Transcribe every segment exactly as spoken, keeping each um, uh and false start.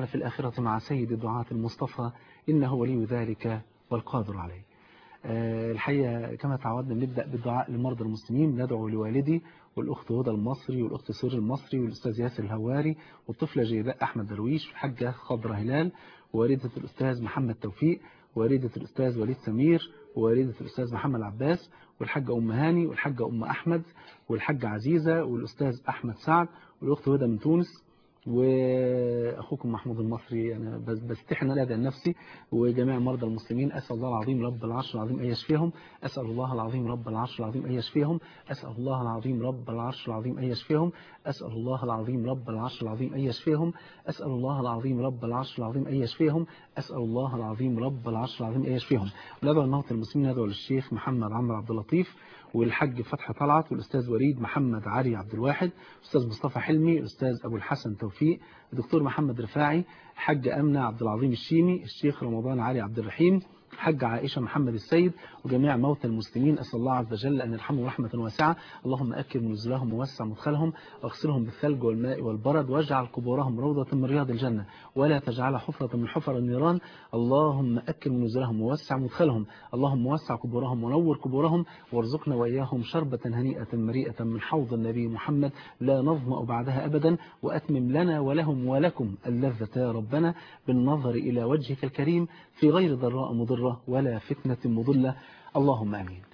يجمعنا في الآخرة مع سيد الدعاة المصطفى، إنه ولي ذلك والقادر عليه. الحقيقة كما تعودنا نبدأ بالدعاء لمرضى المسلمين. ندعو لوالدي والأخت هدى المصري والأخت سور المصري والأستاذ ياسر الهواري والطفلة جيداء أحمد درويش والحاجة خضرة هلال ووالدة الأستاذ محمد توفيق ووالدة الأستاذ وليد سمير ووالدة الأستاذ محمد عباس والحاجة أم هاني والحاجة أم أحمد والحاجة عزيزة والأستاذ أحمد سعد والأخت هدى من تونس واخوكم محمود المصري. انا بستحي ان انا ادعي نفسي وجميع مرضى المسلمين. اسال الله العظيم رب العرش العظيم ان يشفيهم. اسال الله العظيم رب العرش العظيم ان يشفيهم. اسال الله العظيم رب العرش العظيم ان يشفيهم. اسال الله العظيم رب العرش العظيم ان يشفيهم. اسال الله العظيم رب العرش العظيم ان يشفيهم. اسال الله العظيم رب العرش العظيم ان يشفيهم. وندعو لموتى المسلمين. ندعو للشيخ محمد عمرو عبد اللطيف والحاج فتحي طلعت والاستاذ وليد محمد علي عبد الواحد الاستاذ مصطفى حلمي الاستاذ ابو الحسن توفيق الدكتور محمد رفاعي الحاج امنه عبد العظيم الشيمي الشيخ رمضان علي عبد الرحيم الحاجة عائشة محمد السيد وجميع موتى المسلمين. أسأل الله عز وجل أن يرحمهم رحمة واسعة. اللهم أكرم نزلهم ووسع مدخلهم واغسلهم بالثلج والماء والبرد واجعل قبورهم روضة من رياض الجنة ولا تجعلها حفرة من حفر النيران. اللهم أكرم نزلهم ووسع مدخلهم. اللهم وسع قبورهم ونور قبورهم وارزقنا وإياهم شربة هنيئة مريئة من حوض النبي محمد لا نظمأ بعدها أبدا. وأتمم لنا ولهم ولكم اللذة يا ربنا بالنظر إلى وجهك الكريم في غير ضراء مضرة ولا فتنة مضلة. اللهم آمين.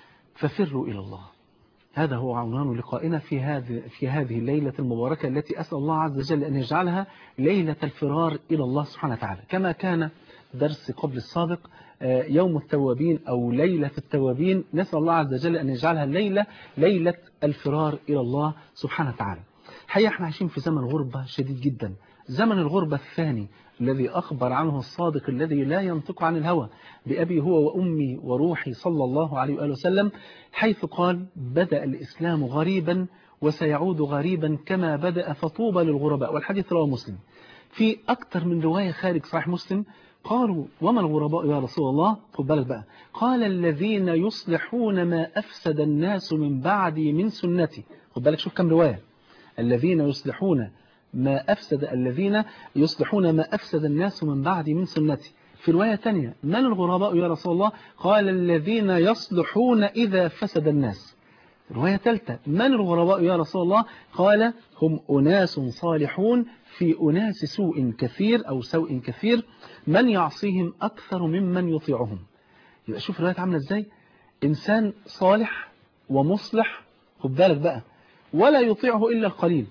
ففروا إلى الله. هذا هو عنوان لقائنا في هذه في هذه الليلة المباركة التي أسأل الله عز وجل أن يجعلها ليلة الفرار إلى الله سبحانه وتعالى كما كان درس قبل السابق يوم التوابين أو ليلة التوابين. نسأل الله عز وجل أن يجعلها الليلة ليلة الفرار إلى الله سبحانه وتعالى. حقيقة احنا عايشين في زمن غربة شديد جدا. زمن الغربة الثاني الذي أخبر عنه الصادق الذي لا ينطق عن الهوى بأبي هو وأمي وروحي صلى الله عليه وآله وسلم حيث قال بدأ الإسلام غريبا وسيعود غريبا كما بدأ فطوبى للغرباء. والحديث رواه مسلم. في أكثر من رواية خارج صحيح مسلم قالوا وما الغرباء يا رسول الله؟ خد بالك بقى. قال الذين يصلحون ما أفسد الناس من بعدي من سنتي. خد بالك شوف كم رواية. الذين يصلحون ما أفسد الذين يصلحون ما أفسد الناس من بعد من سنتي. في رواية تانية من الغرباء يا رسول الله؟ قال الذين يصلحون إذا فسد الناس. رواية ثالثة من الغرباء يا رسول الله؟ قال هم أناس صالحون في أناس سوء كثير أو سوء كثير من يعصيهم أكثر ممن يطيعهم. يبقى شوف الرواية عاملة إزاي. إنسان صالح ومصلح خد بالك بقى ولا يطيعه إلا القليل.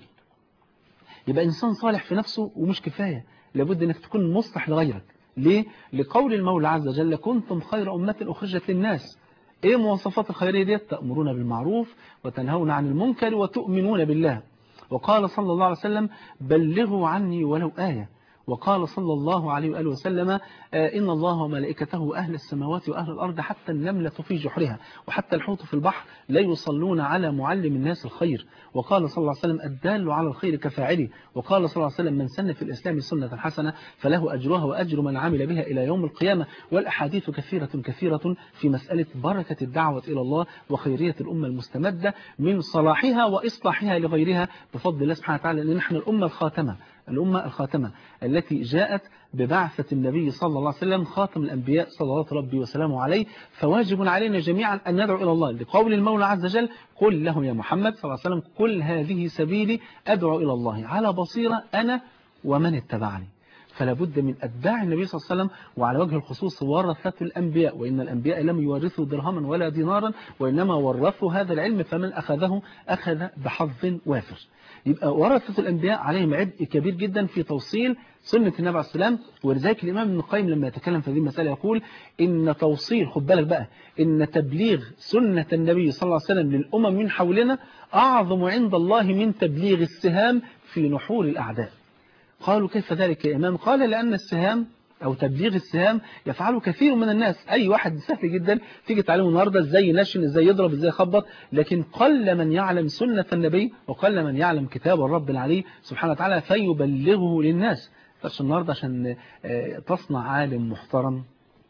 يبقى إنسان صالح في نفسه ومش كفاية لابد أنك تكون مصلح لغيرك. ليه؟ لقول المولى عز وجل كنتم خير أمة أخرجت للناس. إيه مواصفات الخيرية دي؟ تأمرون بالمعروف وتنهون عن المنكر وتؤمنون بالله. وقال صلى الله عليه وسلم بلغوا عني ولو آية. وقال صلى الله عليه وآله وسلم إن الله وملائكته أهل السماوات وأهل الأرض حتى النملة في جحرها وحتى الحوت في البحر لا يصلون على معلم الناس الخير. وقال صلى الله عليه وسلم الدال على الخير كفاعله. وقال صلى الله عليه وسلم من سن في الإسلام سنة حسنة فله أجرها وأجر من عمل بها إلى يوم القيامة. والأحاديث كثيرة كثيرة في مسألة بركة الدعوة إلى الله وخيرية الأمة المستمدة من صلاحها وإصلاحها لغيرها بفضل الله سبحانه وتعالى. لأن نحن الأمة الخاتمة الأمة الخاتمة التي جاءت ببعثة النبي صلى الله عليه وسلم خاتم الأنبياء صلوات ربي وسلامه عليه. فواجب علينا جميعا أن ندعو إلى الله لقول المولى عز وجل قل له يا محمد صلى الله عليه وسلم قل هذه سبيلي أدعو إلى الله على بصيرة أنا ومن اتبعني. فلا بد من أتباع النبي صلى الله عليه وسلم وعلى وجه الخصوص ورثة الأنبياء. وإن الأنبياء لم يورثوا درهما ولا دينارا وإنما ورثوا هذا العلم فمن أخذه أخذ بحظ وافر. يبقى ورثة الأنبياء عليهم عبء كبير جدا في توصيل سنة النبي عليه السلام. ولذلك الإمام ابن القيم لما يتكلم في هذه المسألة يقول إن توصيل خد بالك بقى إن تبليغ سنة النبي صلى الله عليه وسلم للأمم من حولنا أعظم عند الله من تبليغ السهام في نحور الأعداء. قالوا كيف ذلك يا إمام؟ قال لأن السهام أو تبليغ السهام يفعله كثير من الناس. أي واحد سهل جدا تيجي تعلمه النهاردة إزاي ينشن إزاي يضرب إزاي يخبط. لكن قل من يعلم سنة النبي وقل من يعلم كتاب الرب العلي سبحانه وتعالى فيبلغه للناس. بس النهاردة عشان تصنع عالم محترم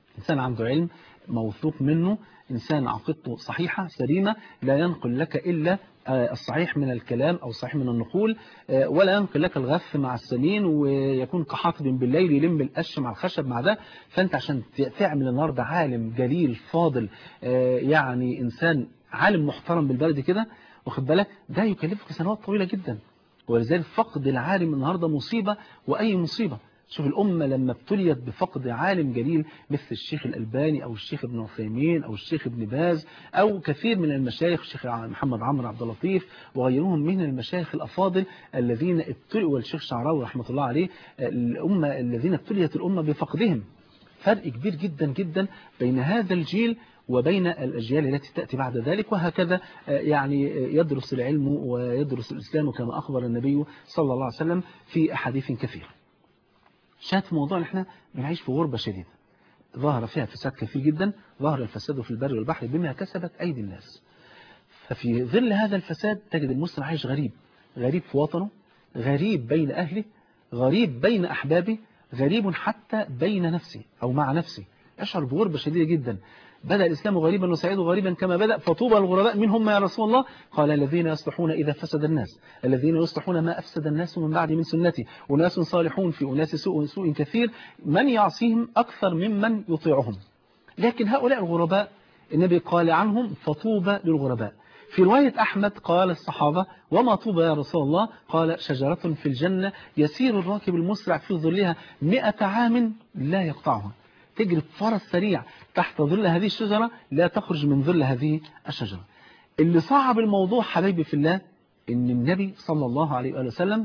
إنسان عنده علم موثوق منه، إنسان عقيدته صحيحة سليمة، لا ينقل لك إلا الصحيح من الكلام أو الصحيح من النقول، ولا ينقل لك الغث مع السمين، ويكون كحاطب بالليل يلم القش مع الخشب مع ده. فأنت عشان تعمل النهارده عالم جليل فاضل، يعني إنسان عالم محترم بالبلد كده، واخد بالك، ده يكلفك سنوات طويلة جدا. ولذلك فقد العالم النهارده مصيبة، وأي مصيبة. شوف الأمة لما ابتليت بفقد عالم جليل مثل الشيخ الألباني أو الشيخ ابن عثيمين أو الشيخ ابن باز أو كثير من المشايخ، الشيخ محمد عمرو عبد اللطيف وغيرهم من المشايخ الأفاضل الذين ابتلوا، والشيخ شعراوي رحمة الله عليه، الأمة الذين ابتليت الأمة بفقدهم. فرق كبير جدا جدا بين هذا الجيل وبين الأجيال التي تأتي بعد ذلك. وهكذا يعني يدرس العلم ويدرس الإسلام كما أخبر النبي صلى الله عليه وسلم في أحاديث كثيرة. شاهد في موضوع ان احنا بنعيش في غربة شديدة ظهر فيها فساد كثير جدا، ظهر الفساد في البر والبحر بما كسبت أيدي الناس. ففي ظل هذا الفساد تجد المسلم عايش غريب، غريب في وطنه، غريب بين أهله، غريب بين أحبابه، غريب حتى بين نفسه أو مع نفسه، يشعر بغربة شديدة جدا. بدأ الإسلام غريبا وسيعود غريبا كما بدأ، فطوبى الغرباء من هم يا رسول الله؟ قال الذين يصلحون إذا فسد الناس، الذين يصلحون ما أفسد الناس من بعد من سنتي، وناس صالحون في أناس سوء سوء كثير، من يعصيهم أكثر ممن يطيعهم. لكن هؤلاء الغرباء النبي قال عنهم فطوبى للغرباء. في رواية أحمد قال الصحابة وما طوبى يا رسول الله؟ قال شجرة في الجنة يسير الراكب المسرع في ظلها مئة عام لا يقطعها، تجري بفرس سريع تحت ظل هذه الشجرة لا تخرج من ظل هذه الشجرة. اللي صعب الموضوع حبايبي في الله ان النبي صلى الله عليه وآله وسلم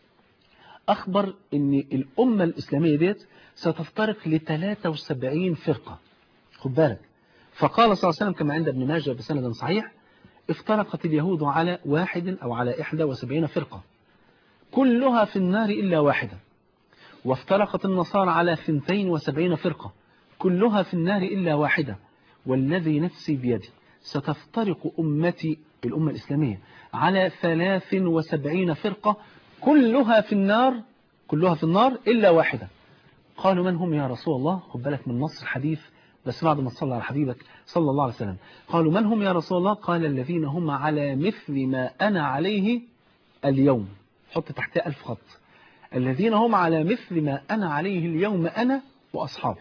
أخبر ان الأمة الإسلامية ديت ستفترق ل ثلاثة وسبعين فرقة. خد بالك، فقال صلى الله عليه وسلم كما عند ابن ماجه بسند صحيح افترقت اليهود على واحد أو على إحدى وسبعين فرقة كلها في النار إلا واحدة، وافترقت النصارى على ثنتين وسبعين فرقة كلها في النار إلا واحدة، والذي نفسي بيدي ستفترق أمتي الأمة الإسلامية على ثلاث وسبعين فرقة كلها في النار كلها في النار إلا واحدة. قالوا من هم يا رسول الله؟ خد بالك من نص الحديث بس بعد ما تصلى على حبيبك صلى الله عليه وسلم. قالوا من هم يا رسول الله؟ قال الذين هم على مثل ما أنا عليه اليوم، حط تحتها ألف خط، الذين هم على مثل ما أنا عليه اليوم أنا وأصحابي.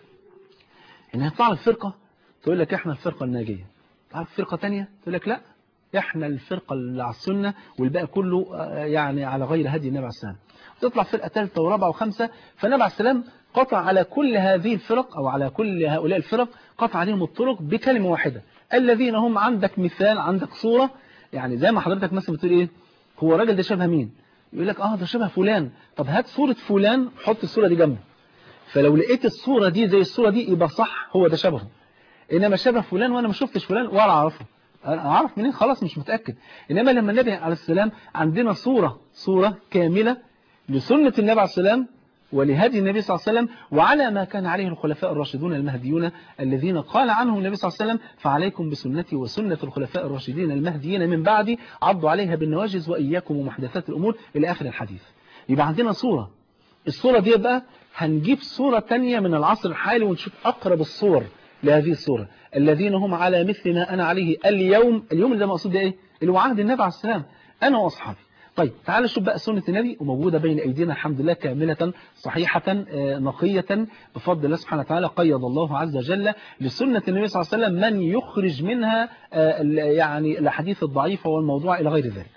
إن يطلع الفرقة تقول لك إحنا الفرقة الناجية، تعرف فرقة تانية تقول لك لا إحنا الفرقة اللي على السنة والباقي كله يعني على غير هدي النبي عليه السلام. تطلع فرقة ثالثة ورابعة وخمسة، فالنبي عليه السلام قطع على كل هذه الفرق أو على كل هؤلاء الفرق قطع عليهم الطرق بكلمة واحدة، الذين هم عندك مثال، عندك صورة، يعني زي ما حضرتك مثلا بتقول إيه هو الراجل ده شبه مين؟ يقول لك اه ده شبه فلان، طب هات صورة فلان حط الصورة دي جنبه، فلو لقيت الصورة دي زي الصورة دي يبقى صح هو ده شبهه. إنما شبه فلان وأنا ما شفتش فلان ولا أعرفه، أنا أعرف منين خلاص مش متأكد. إنما لما النبي عليه السلام عندنا صورة صورة كاملة لسنة النبي عليه السلام ولهدي النبي صلى الله عليه وسلم وعلى ما كان عليه الخلفاء الراشدون المهديون الذين قال عنهم النبي صلى الله عليه وسلم فعليكم بسنتي وسنة الخلفاء الراشدين المهديين من بعدي عضوا عليها بالنواجذ وإياكم ومحدثات الأمور إلى آخر الحديث. يبقى عندنا صورة، الصورة دي بقى هنجيب صورة تانية من العصر الحالي ونشوف أقرب الصور لهذه الصورة، الذين هم على مثل ما أنا عليه اليوم. اليوم اللي ده مقصود ده إيه؟ اللي هو عهد النبي عليه السلام أنا وأصحابي. طيب تعالوا شوف بقى سنة النبي وموجودة بين أيدينا الحمد لله كاملة صحيحة نقية بفضل الله سبحانه وتعالى. قيض الله عز وجل لسنة النبي صلى الله عليه وسلم من يخرج منها يعني الأحاديث الضعيفة والموضوع إلى غير ذلك.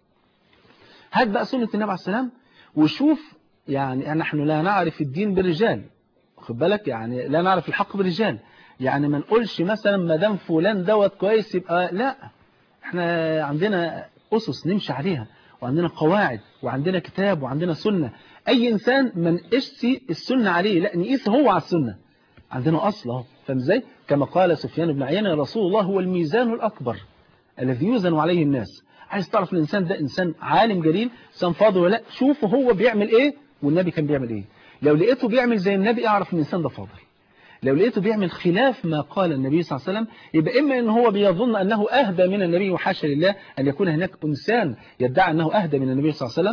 هات بقى سنة النبي عليه السلام وشوف، يعني نحن لا نعرف الدين بالرجال، خد بالك، يعني لا نعرف الحق بالرجال، يعني ما نقولش مثلا ما دام فلان دوت كويس يبقى لا، احنا عندنا أسس نمشي عليها وعندنا قواعد وعندنا كتاب وعندنا سنة. أي إنسان ما نقيسش السنة عليه، لا نقيس هو على السنة، عندنا أصل اهو، فاهم ازاي؟ كما قال سفيان بن عيينة رسول الله هو الميزان الأكبر الذي يوزن عليه الناس. عايز تعرف الإنسان ده إنسان عالم جليل إنسان فاضل ولا لا، شوفه هو بيعمل إيه والنبي كان بيعمل إيه. لو لقيته بيعمل زي النبي اعرف ان الإنسان ده فاضل، لو لقيته بيعمل خلاف ما قال النبي صلى الله عليه وسلم يبقى إما أن هو بيظن أنه أهدى من النبي وحاشا لله أن يكون هناك إنسان يدعي أنه أهدى من النبي صلى الله عليه وسلم،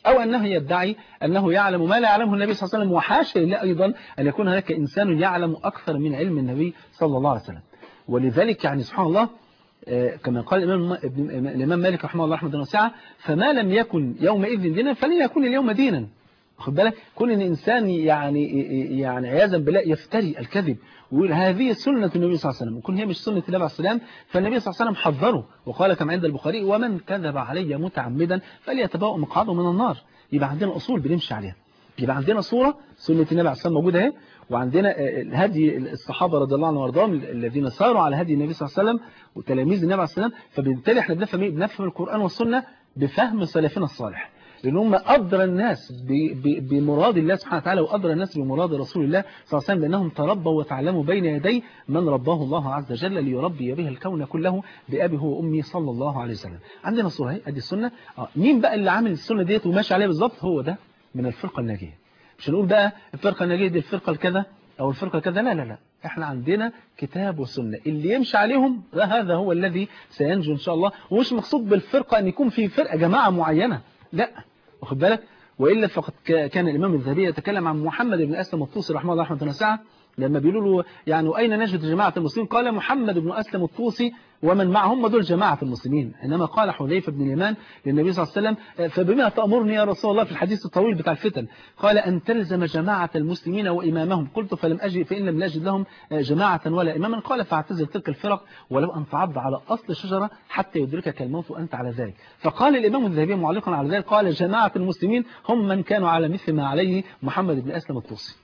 أو أنه يدعي أنه يعلم ما لا يعلمه النبي صلى الله عليه وسلم، وحاشا لله أيضا أن يكون هناك إنسان يعلم أكثر من علم النبي صلى الله عليه وسلم. ولذلك يعني سبحان الله كما قال الإمام, الإمام مالك رحمه الله رحمة واسعة: فما لم يكن يومئذ دينا فلن يكون اليوم دينا. خد بالك، كون ان الانسان يعني يعني عياذا بالله يفتري الكذب ويقول هذه سنه النبي صلى الله عليه وسلم، وكون هي مش سنه النبي عليه السلام، فالنبي صلى الله عليه وسلم حذره وقال كما عند البخاري: ومن كذب علي متعمدا فليتبوأ مقعده من النار. يبقى عندنا اصول بنمشي عليها، يبقى عندنا صوره سنه النبي عليه السلام موجوده اهي، وعندنا هدي الصحابه رضي الله عنهم وارضاهم الذين ساروا على هدي النبي صلى الله عليه وسلم وتلاميذ النبي عليه السلام. فبالتالي احنا بنفهم ايه؟ بنفهم القران والسنه بفهم سلفنا الصالح، لأن هم أدرى الناس بمراد الله سبحانه وتعالى، وأدرى الناس بمراد رسول الله صلى الله عليه وسلم، لأنهم تربوا وتعلموا بين يدي من رباه الله عز وجل ليربي به الكون كله بأبي هو وأمي صلى الله عليه وسلم. عندنا صورة اهي، أدي السنة. آه. مين بقى اللي عامل السنة ديت وماشي عليها بالظبط؟ هو ده من الفرقة الناجية. مش هنقول بقى الفرقة الناجية دي الفرقة الكذا أو الفرقة كذا، لا لا لا، احنا عندنا كتاب وسنة، اللي يمشي عليهم هذا هو الذي سينجو إن شاء الله. ومش مقصود بالفرقة أن يكون في فرقة جماعة معينة، لا، واخد بالك. وإلا فقد كان الإمام الذهبي يتكلم عن محمد بن أسلم الطوسي رحمه الله رحمة واسعة، لما بيقولوا له يعني أين نجد جماعة المسلمين؟ قال: محمد بن أسلم الطوسي ومن معه، هم دول جماعة المسلمين. إنما قال حذيفة بن اليمان للنبي صلى الله عليه وسلم: فبما تأمرني يا رسول الله في الحديث الطويل بتاع الفتن؟ قال: أن تلزم جماعة المسلمين وإمامهم. قلت: فلم أجد فإن لم نجد لهم جماعة ولا إماما. قال: فاعتزل تلك الفرق ولو أن تعض على أصل الشجرة حتى يدركك الموت وأنت على ذلك. فقال الإمام الذهبي معلقا على ذلك، قال: جماعة المسلمين هم من كانوا على مثل ما عليه محمد بن أسلم الطوسي.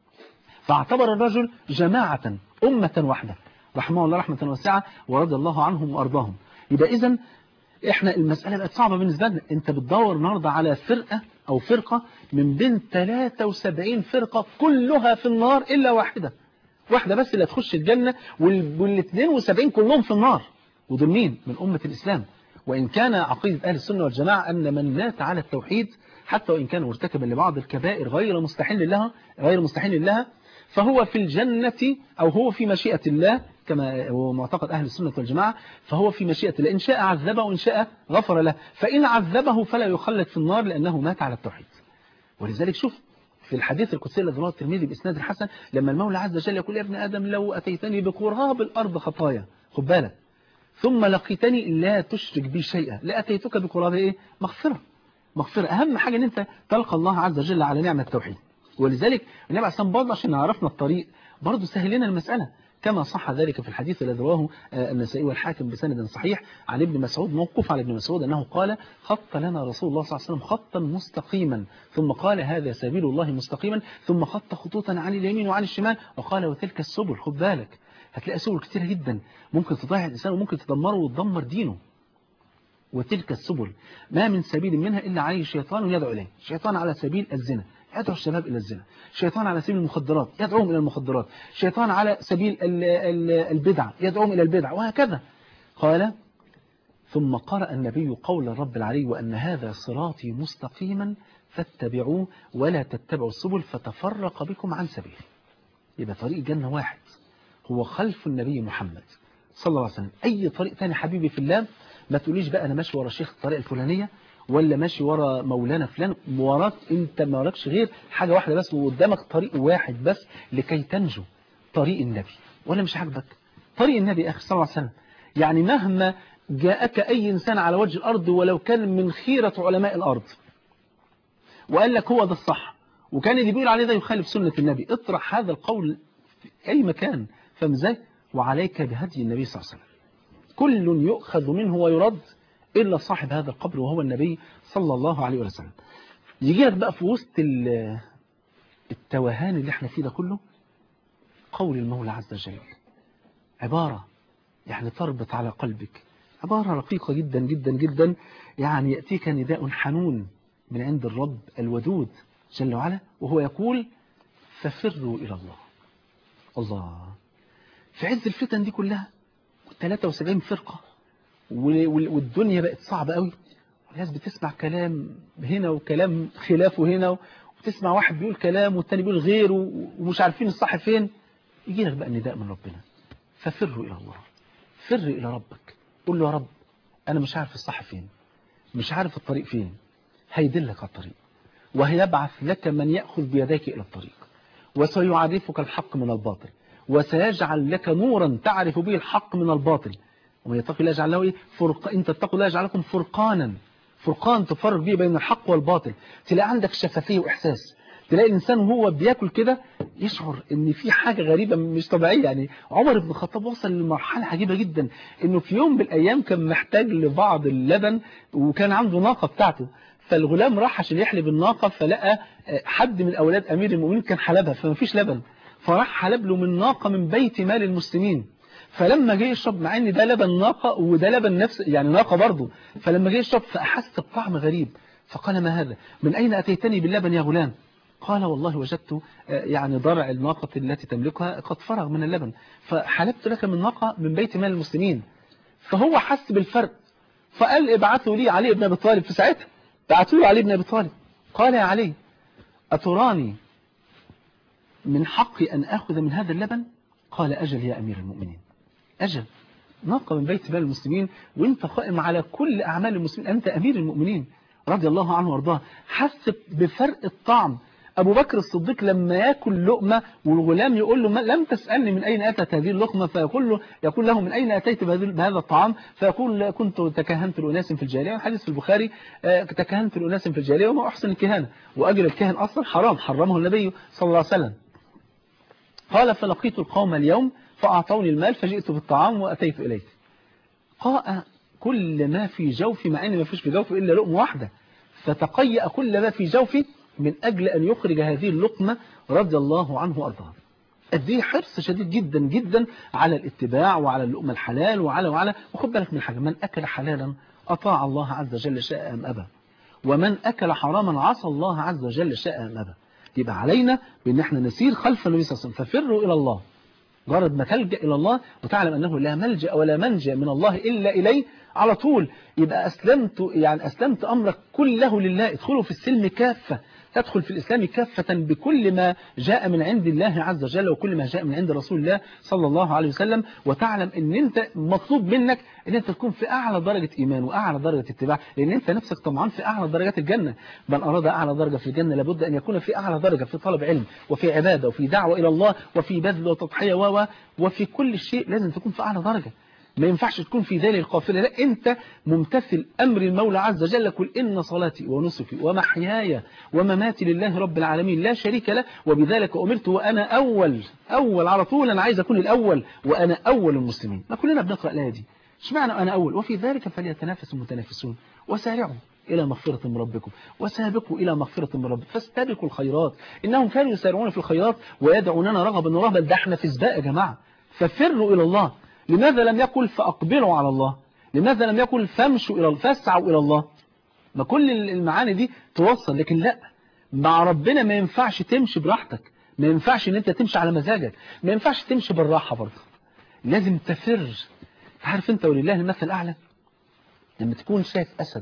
فاعتبر الرجل جماعة أمة واحدة رحمه الله رحمة واسعة ورضي الله عنهم وأرضاهم. يبقى إذن إحنا المسألة بقت صعبة بالنسبة لنا. أنت بتدور النهاردة على فرقة أو فرقة من بين ثلاثة وسبعين فرقة كلها في النار إلا واحدة، واحدة بس اللي هتخش الجنة، وال اثنين وسبعين كلهم في النار. ودول مين؟ من أمة الإسلام. وإن كان عقيدة أهل السنة والجماعة أن من مات على التوحيد حتى وإن كان مرتكبا لبعض الكبائر غير مستحيل لها غير مستحيل لها فهو في الجنة، أو هو في مشيئة الله كما هو معتقد أهل السنة والجماعة. فهو في مشيئة الله، إن شاء عذبه وإن شاء غفر له. فإن عذبه فلا يخلد في النار لأنه مات على التوحيد. ولذلك شوف في الحديث القدسي الذي رواه الترمذي بإسناد حسن، لما المولى عز وجل يقول: يا ابن آدم لو أتيتني بقراب الأرض خطايا، خد بالك، ثم لقيتني لا تشرك بي شيئا لأتيتك بقراب إيه؟ مغفرة. مغفرة. أهم حاجة أن أنت تلقى الله عز وجل على نعمة التوحيد. ولذلك النبي عليه الصلاة والسلام عشان عرفنا الطريق برضه سهل لنا المسألة، كما صح ذلك في الحديث الذي رواه النسائي والحاكم بسند صحيح عن ابن مسعود، موقوف على ابن مسعود أنه قال: خط لنا رسول الله صلى الله عليه وسلم خطا مستقيما، ثم قال: هذا سبيل الله مستقيما، ثم خط خطوطا عن اليمين وعن الشمال، وقال: وتلك السبل. خد بالك، هتلاقي سبل كتيرة جدا ممكن تضيع الإنسان وممكن تدمره وتدمر دينه. وتلك السبل ما من سبيل منها إلا عليه شيطان يدعو إليه. شيطان على سبيل الزنا يدعو الشباب إلى الزنا، شيطان على سبيل المخدرات يدعوهم إلى المخدرات، شيطان على سبيل البدع يدعوهم إلى البدع، وهكذا. قال: ثم قرأ النبي قول الرب العلي: وأن هذا صراطي مستقيما فاتبعوه ولا تتبعوا السبل فتفرق بكم عن سبيله. يبقى طريق الجنة واحد، هو خلف النبي محمد صلى الله عليه وسلم. أي طريق تاني حبيبي في الله ما تقوليش بقى أنا ماشي ورا شيخ الطريقة الفلانية ولا ماشي ورا مولانا فلان. وراك أنت ما وراكش غير حاجة واحدة بس، وقدامك طريق واحد بس لكي تنجو، طريق النبي. ولا مش عاجبك طريق النبي أخي صلى الله عليه وسلم؟ يعني مهما جاءك أي إنسان على وجه الأرض ولو كان من خيرة علماء الأرض وقال لك هو ده الصح، وكان اللي بيقول عليه ده يخالف سنة النبي، اطرح هذا القول في أي مكان. فاهم ازاي؟ وعليك بهدي النبي صلى الله عليه وسلم. كل يؤخذ منه ويرد إلا صاحب هذا القبر وهو النبي صلى الله عليه وسلم. يجي لك بقى في وسط التوهان اللي احنا فيه ده كله قول المولى عز وجل، عبارة يعني تربط على قلبك، عبارة رقيقة جدا جدا جدا. يعني يأتيك نداء حنون من عند الرب الودود جل وعلا، وهو يقول: ففروا إلى الله. الله، في عز الفتن دي كلها ثلاثة وسبعين فرقة والدنيا بقت صعبة قوي، والناس بتسمع كلام هنا وكلام خلافه هنا، وتسمع واحد بيقول كلام والتاني بيقول غيره ومش عارفين الصح فين. يجي لك بقى النداء من ربنا: ففروا إلى الله. فر إلى ربك، قول له: يا رب أنا مش عارف الصح فين، مش عارف الطريق فين، هيدلك على الطريق، وهيبعث لك من يأخذ بيديك إلى الطريق، وسيعرفك الحق من الباطل، وسيجعل لك نورا تعرف به الحق من الباطل. ومن يتقي الله يجعل له ايه فرق، انت تتقوا الله يجعل لكم فرقانا، فرقان تفرق به بين الحق والباطل. تلاقي عندك شفافيه واحساس، تلاقي الانسان وهو بياكل كده يشعر ان في حاجه غريبه مش طبيعيه. يعني عمر بن الخطاب وصل لمرحله عجيبه جدا، انه في يوم من الايام كان محتاج لبعض اللبن، وكان عنده ناقه بتاعته، فالغلام راح عشان يحلب الناقه، فلقى حد من اولاد امير المؤمنين كان حلبها فما فيش لبن، فراح حلب له من ناقه من بيت مال المسلمين. فلما جه يشرب، مع ان ده لبن ناقه وده لبن نفس يعني ناقه برضه، فلما جه يشرب فاحس بطعم غريب، فقال ما هذا؟ من اين اتيتني باللبن يا غلام؟ قال والله وجدت يعني ضرع الناقه التي تملكها قد فرغ من اللبن، فحلبت لك من ناقه من بيت مال المسلمين. فهو حس بالفرق، فقال ابعثوا لي علي بن ابي طالب. في ساعتها بعثوا له علي بن ابي طالب، قال يا علي اتراني من حقي ان اخذ من هذا اللبن؟ قال اجل يا امير المؤمنين، أجل، ناقة من بيت مال المسلمين وانت قائم على كل أعمال المسلمين، أنت أمير المؤمنين رضي الله عنه وارضاه. حس بفرق الطعم. أبو بكر الصديق لما يأكل لقمة والغلام يقول له لم تسألني من أين أتت هذه اللقمة، فيقول له يقول له من أين أتيت بهذا الطعام؟ فيقول كنت تكهنت لأناس في الجاهلية. الحديث في البخاري تكهنت لأناس في الجاهلية وما أحسن الكهانة، وأجل الكهن أصلا حرام، حرمه النبي صلى الله عليه وسلم. قال فلقيت القوم اليوم فأعطوني المال فجئت بالطعام وأتيت إليك. قاء كل ما في جوفي، مع أن ما فيش في جوفي إلا لقمة واحدة، فتقيأ كل ما في جوفي من أجل أن يخرج هذه اللقمة رضي الله عنه وأرضاه. أديه حرص شديد جدا جدا على الاتباع وعلى اللقمة الحلال وعلى وعلى وخد بالك من حاجة، من أكل حلالا أطاع الله عز وجل شاء أم أبى، ومن أكل حراما عصى الله عز وجل شاء أم أبى. يبقى علينا بأن احنا نسير خلف النبي صلى الله عليه وسلم، ففروا إلى الله، جرد ما تلجأ إلى الله وتعلم أنه لا ملجأ ولا منجأ من الله إلا إليه على طول. يبقى أسلمت يعني أسلمت أمرك كله لله. ادخلوا في السلم كافة، تدخل في الإسلام كافة بكل ما جاء من عند الله عز وجل وكل ما جاء من عند رسول الله صلى الله عليه وسلم، وتعلم أن أنت مطلوب منك أن أنت تكون في أعلى درجة إيمان وأعلى درجة اتباع، لأن أنت نفسك طبعا في أعلى درجات الجنة. من أراد أعلى درجة في الجنة لابد أن يكون في أعلى درجة في طلب علم وفي عبادة وفي دعوة إلى الله وفي بذل وتضحية و وفي كل شيء لازم تكون في أعلى درجة. ما ينفعش تكون في ذيل القافلة، لا، أنت ممتثل أمر المولى عز وجل. قل إن صلاتي ونسكي ومحياي ومماتي لله رب العالمين لا شريك له وبذلك أمرت وأنا أول أول على طول. أنا عايز أكون الأول وأنا أول المسلمين. ما كلنا بنقرأ الآية دي، اشمعنى أنا أول؟ وفي ذلك فليتنافس المتنافسون وسارعوا إلى مغفرة من ربكم وسابقوا إلى مغفرة من ربكم فاستبقوا الخيرات إنهم كانوا يسارعون في الخيرات ويدعوننا رغبا ورهبا. ده احنا في سباق يا جماعة، ففروا إلى الله. لماذا لم يقل فأقبلوا على الله؟ لماذا لم يقل فامشوا إلى فاسعوا إلى الله؟ ما كل المعاني دي توصل، لكن لا، مع ربنا ما ينفعش تمشي براحتك، ما ينفعش ان انت تمشي على مزاجك، ما ينفعش تمشي بالراحة برضه، لازم تفر. عارف انت ولله المثل الأعلى، لما تكون شايف أسد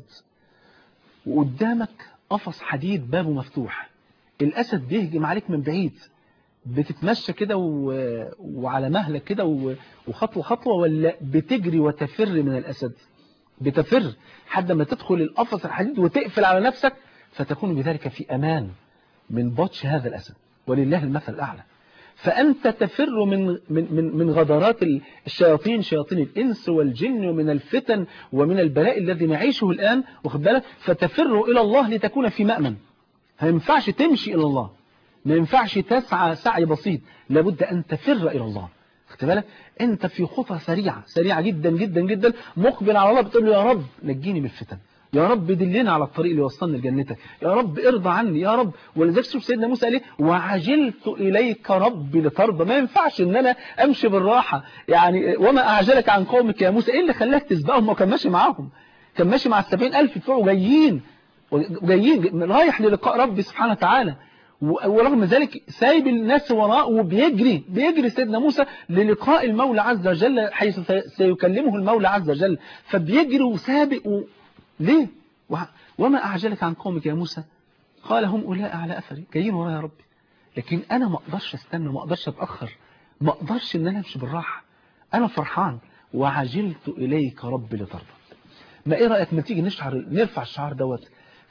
وقدامك قفص حديد بابه مفتوح، الأسد بيهجم عليك من بعيد، بتتمشى كده و... وعلى مهلك كده و... وخطوة خطوة، ولا بتجري وتفر من الأسد؟ بتفر حتى ما تدخل القفص الحديد وتقفل على نفسك، فتكون بذلك في أمان من بطش هذا الأسد، ولله المثل الأعلى. فأنت تفر من من من من غدرات الشياطين، شياطين الإنس والجن، ومن الفتن ومن البلاء الذي نعيشه الآن، واخد بالك؟ فتفر إلى الله لتكون في مأمن. ما ينفعش تمشي إلى الله، ما ينفعش تسعى سعي بسيط، لابد أن تفر إلى الله. خدت بالك؟ أنت في خطى سريعة سريعة جدا جدا جدا، مقبل على الله، بتقول له يا رب نجيني من الفتن، يا رب دلنا على الطريق اللي يوصلني لجنتك، يا رب ارضى عني يا رب. ولذلك شوف سيدنا موسى قال ايه؟ وعجلت اليك ربي لترضى. ما ينفعش ان انا امشي بالراحه. يعني وما اعجلك عن قومك يا موسى، ايه اللي خلاك تسبقهم؟ وكان ماشي معاهم، كان ماشي مع السبعين ألف بتوعه جايين جايين رايح للقاء ربي سبحانه وتعالى، ورغم ذلك سايب الناس وراء وبيجري بيجري سيدنا موسى للقاء المولى عز وجل حيث سيكلمه المولى عز وجل، فبيجري وسابق و... ليه؟ وما أعجلك عن قومك يا موسى؟ قال هم أولاء على أثري، جايين ورايا يا ربي، لكن أنا ما أقدرش أستنى، ما أقدرش أتأخر، ما أقدرش إن أنا أمشي بالراحة، أنا فرحان. وعجلت إليك ربي لترضى. ما إيه رأيك ما تيجي نشعر نرفع الشعار دوت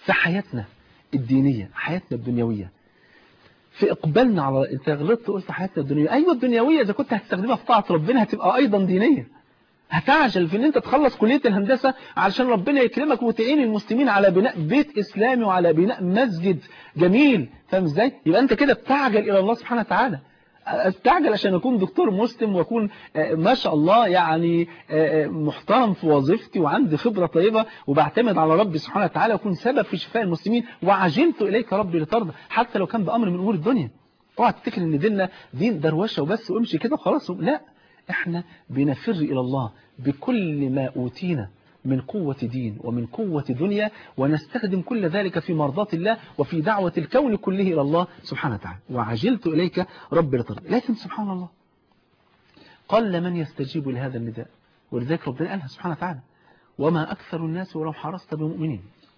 في حياتنا الدينية، حياتنا الدنيوية، في إقبالنا على، أنت غلطت قلت حياتنا الدنيوية، أيوة الدنيوية إذا كنت هتستخدمها في طاعة ربنا هتبقى أيضا دينية. هتعجل في ان انت تخلص كلية الهندسة علشان ربنا يكرمك وتعين المسلمين على بناء بيت اسلامي وعلى بناء مسجد جميل، فاهم ازاي؟ يبقى انت كده بتعجل الى الله سبحانه وتعالى. استعجل عشان اكون دكتور مسلم واكون ما شاء الله يعني محترم في وظيفتي وعندي خبرة طيبة وبعتمد على ربي سبحانه وتعالى واكون سبب في شفاء المسلمين، وعجلت اليك ربي لترضى، حتى لو كان بامر من امور الدنيا. اوعى تفتكر ان ديننا دين دروشه وبس وامشي كده وخلاص، لا، احنا بنفر الى الله بكل ما اوتينا من قوة دين ومن قوة دنيا، ونستخدم كل ذلك في مرضاة الله وفي دعوة الكون كله إلى الله سبحانه وتعالى. وعجلت إليك رب لترضى. لكن سبحان الله قل من يستجيب لهذا النداء، ولذلك ربنا قالها سبحانه وتعالى وما أكثر الناس ولو حرصت بمؤمنين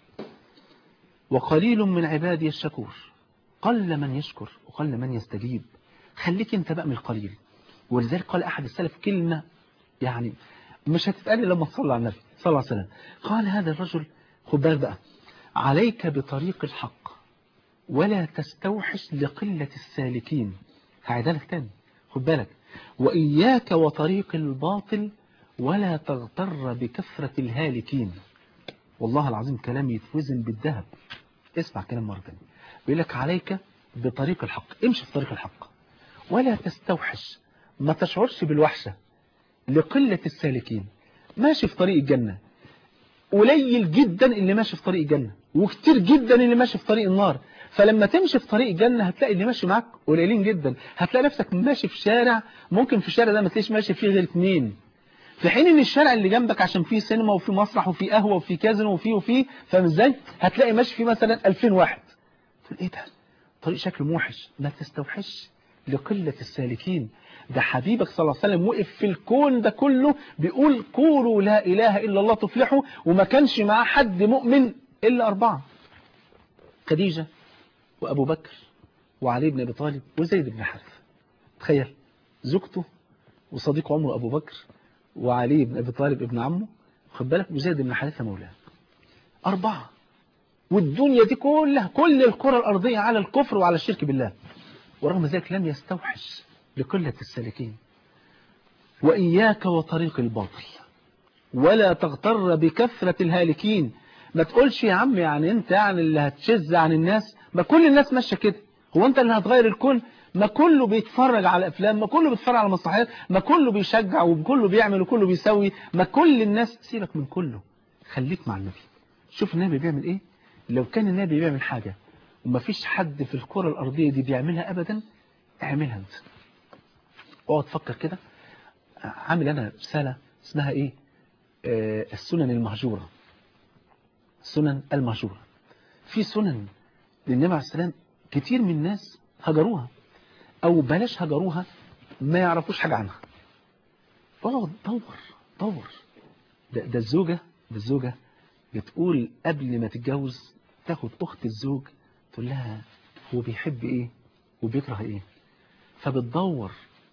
وقليل من عبادي الشكور. قل من يشكر وقل من يستجيب. خليك انت بقى من القليل. ولذلك قال أحد السلف كلمة يعني مش هتتقال لما تصلى على النبي صلى الله عليه وسلم. قال هذا الرجل، خد بالك بقى، عليك بطريق الحق ولا تستوحش لقلة السالكين. هعيدها لك تاني، خد بالك، وإياك وطريق الباطل ولا تغتر بكثرة الهالكين. والله العظيم كلام يتوزن بالذهب. اسمع كلام مرة تانية، بيقول لك عليك بطريق الحق، امشي في طريق الحق ولا تستوحش، ما تشعرش بالوحشة لقلة السالكين. ماشي في طريق الجنة، قليل جدا اللي ماشي في طريق الجنة وكتير جدا اللي ماشي في طريق النار. فلما تمشي في طريق الجنة هتلاقي اللي ماشي معاك قليلين جدا، هتلاقي نفسك ماشي في شارع ممكن في الشارع ده ما تلاقيش ماشي فيه غير اتنين، في حين ان الشارع اللي جنبك عشان فيه سينما وفيه مسرح وفيه قهوة وفيه كازينو وفيه وفيه فاهم ازاي، هتلاقي ماشي فيه مثلا ألفين واحد. تقول ايه ده، طريق شكله موحش. ما تستوحش لقلة السالكين. ده حبيبك صلى الله عليه وسلم وقف في الكون ده كله بيقول قولوا لا إله إلا الله تفلحوا، وما كانش معاه حد مؤمن إلا أربعة: خديجة وأبو بكر وعلي بن أبي طالب وزيد بن حارثة. تخيل، زوجته وصديق عمره أبو بكر وعلي بن أبي طالب ابن عمه، خد بالك، وزيد بن حارثة مولاه. أربعة، والدنيا دي كلها كل الكرة الأرضية على الكفر وعلى الشرك بالله، ورغم ذلك لم يستوحش لقلة السالكين. وإياك وطريق الباطل ولا تغتر بكثرة الهالكين. ما تقولش يا عم يعني انت يعني اللي هتشز عن الناس، ما كل الناس ماشيه كده، هو انت اللي هتغير الكون؟ ما كله بيتفرج على افلام، ما كله بيتفرج على مسرحيات، ما كله بيشجع وكله بيعمل وكله بيسوي، ما كل الناس. سيبك من كله، خليك مع النبي. شوف النبي بيعمل ايه. لو كان النبي بيعمل حاجة وما فيش حد في الكرة الأرضية دي بيعملها أبدا، اعملها انت. اقعد تفكر كده. عامل أنا رسالة اسمها إيه؟ آه السنن المهجورة. السنن المهجورة. في سنن للنبي عليه السلام كتير من الناس هجروها، أو بلاش هجروها، ما يعرفوش حاجة عنها. اقعد دور دور. ده, ده الزوجة ده الزوجة بتقول قبل ما تتجوز تاخد أخت الزوج تقول لها هو بيحب إيه وبيكره إيه، فبتدور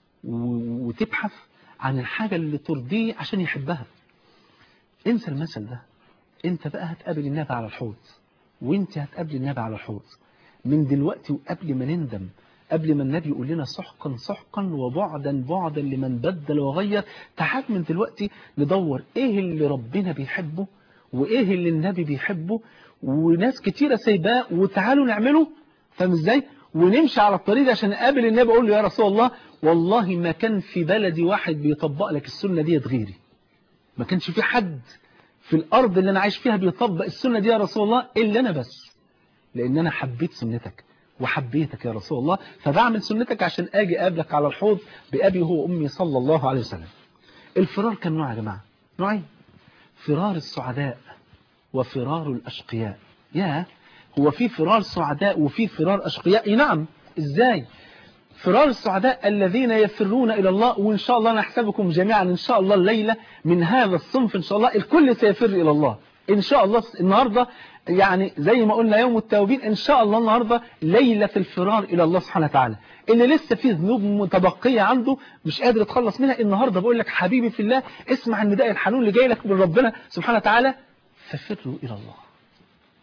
وتبحث عن الحاجة اللي ترضيه عشان يحبها. انسى المثل ده. انت بقى هتقابل النبي على الحوض، وانت هتقابل النبي على الحوض من دلوقتي، وقبل ما نندم، قبل ما النبي يقول لنا سحقا سحقا وبعدا بعدا لمن بدل وغير، تعال من دلوقتي ندور ايه اللي ربنا بيحبه وايه اللي النبي بيحبه وناس كتيرة سايباه، وتعالوا نعمله. فاهم ازاي؟ ونمشي على الطريق ده عشان نقابل النبي اقول له يا رسول الله والله ما كان في بلدي واحد بيطبق لك السنة دي غيري، ما كانش في حد في الارض اللي انا عايش فيها بيطبق السنة دي يا رسول الله الا انا بس، لان انا حبيت سنتك وحبيتك يا رسول الله، فبعمل سنتك عشان اجي اقابلك على الحوض بابي هو امي صلى الله عليه وسلم. الفرار كم نوع يا جماعه؟ نوعين: فرار السعداء وفرار الاشقياء. يا هو في فرار سعداء وفي فرار اشقياء؟ نعم. ازاي؟ فرار السعداء الذين يفرون إلى الله، وإن شاء الله نحسبكم جميعا إن شاء الله الليلة من هذا الصنف إن شاء الله، الكل سيفر إلى الله إن شاء الله. النهاردة يعني زي ما قلنا يوم التوبين، إن شاء الله النهاردة ليلة الفرار إلى الله سبحانه وتعالى. اللي لسه فيه ذنوب متبقية عنده مش قادر يتخلص منها، النهاردة بقول لك حبيبي في الله اسمع النداء الحنون اللي جاي لك من ربنا سبحانه وتعالى: ففروا إلى الله.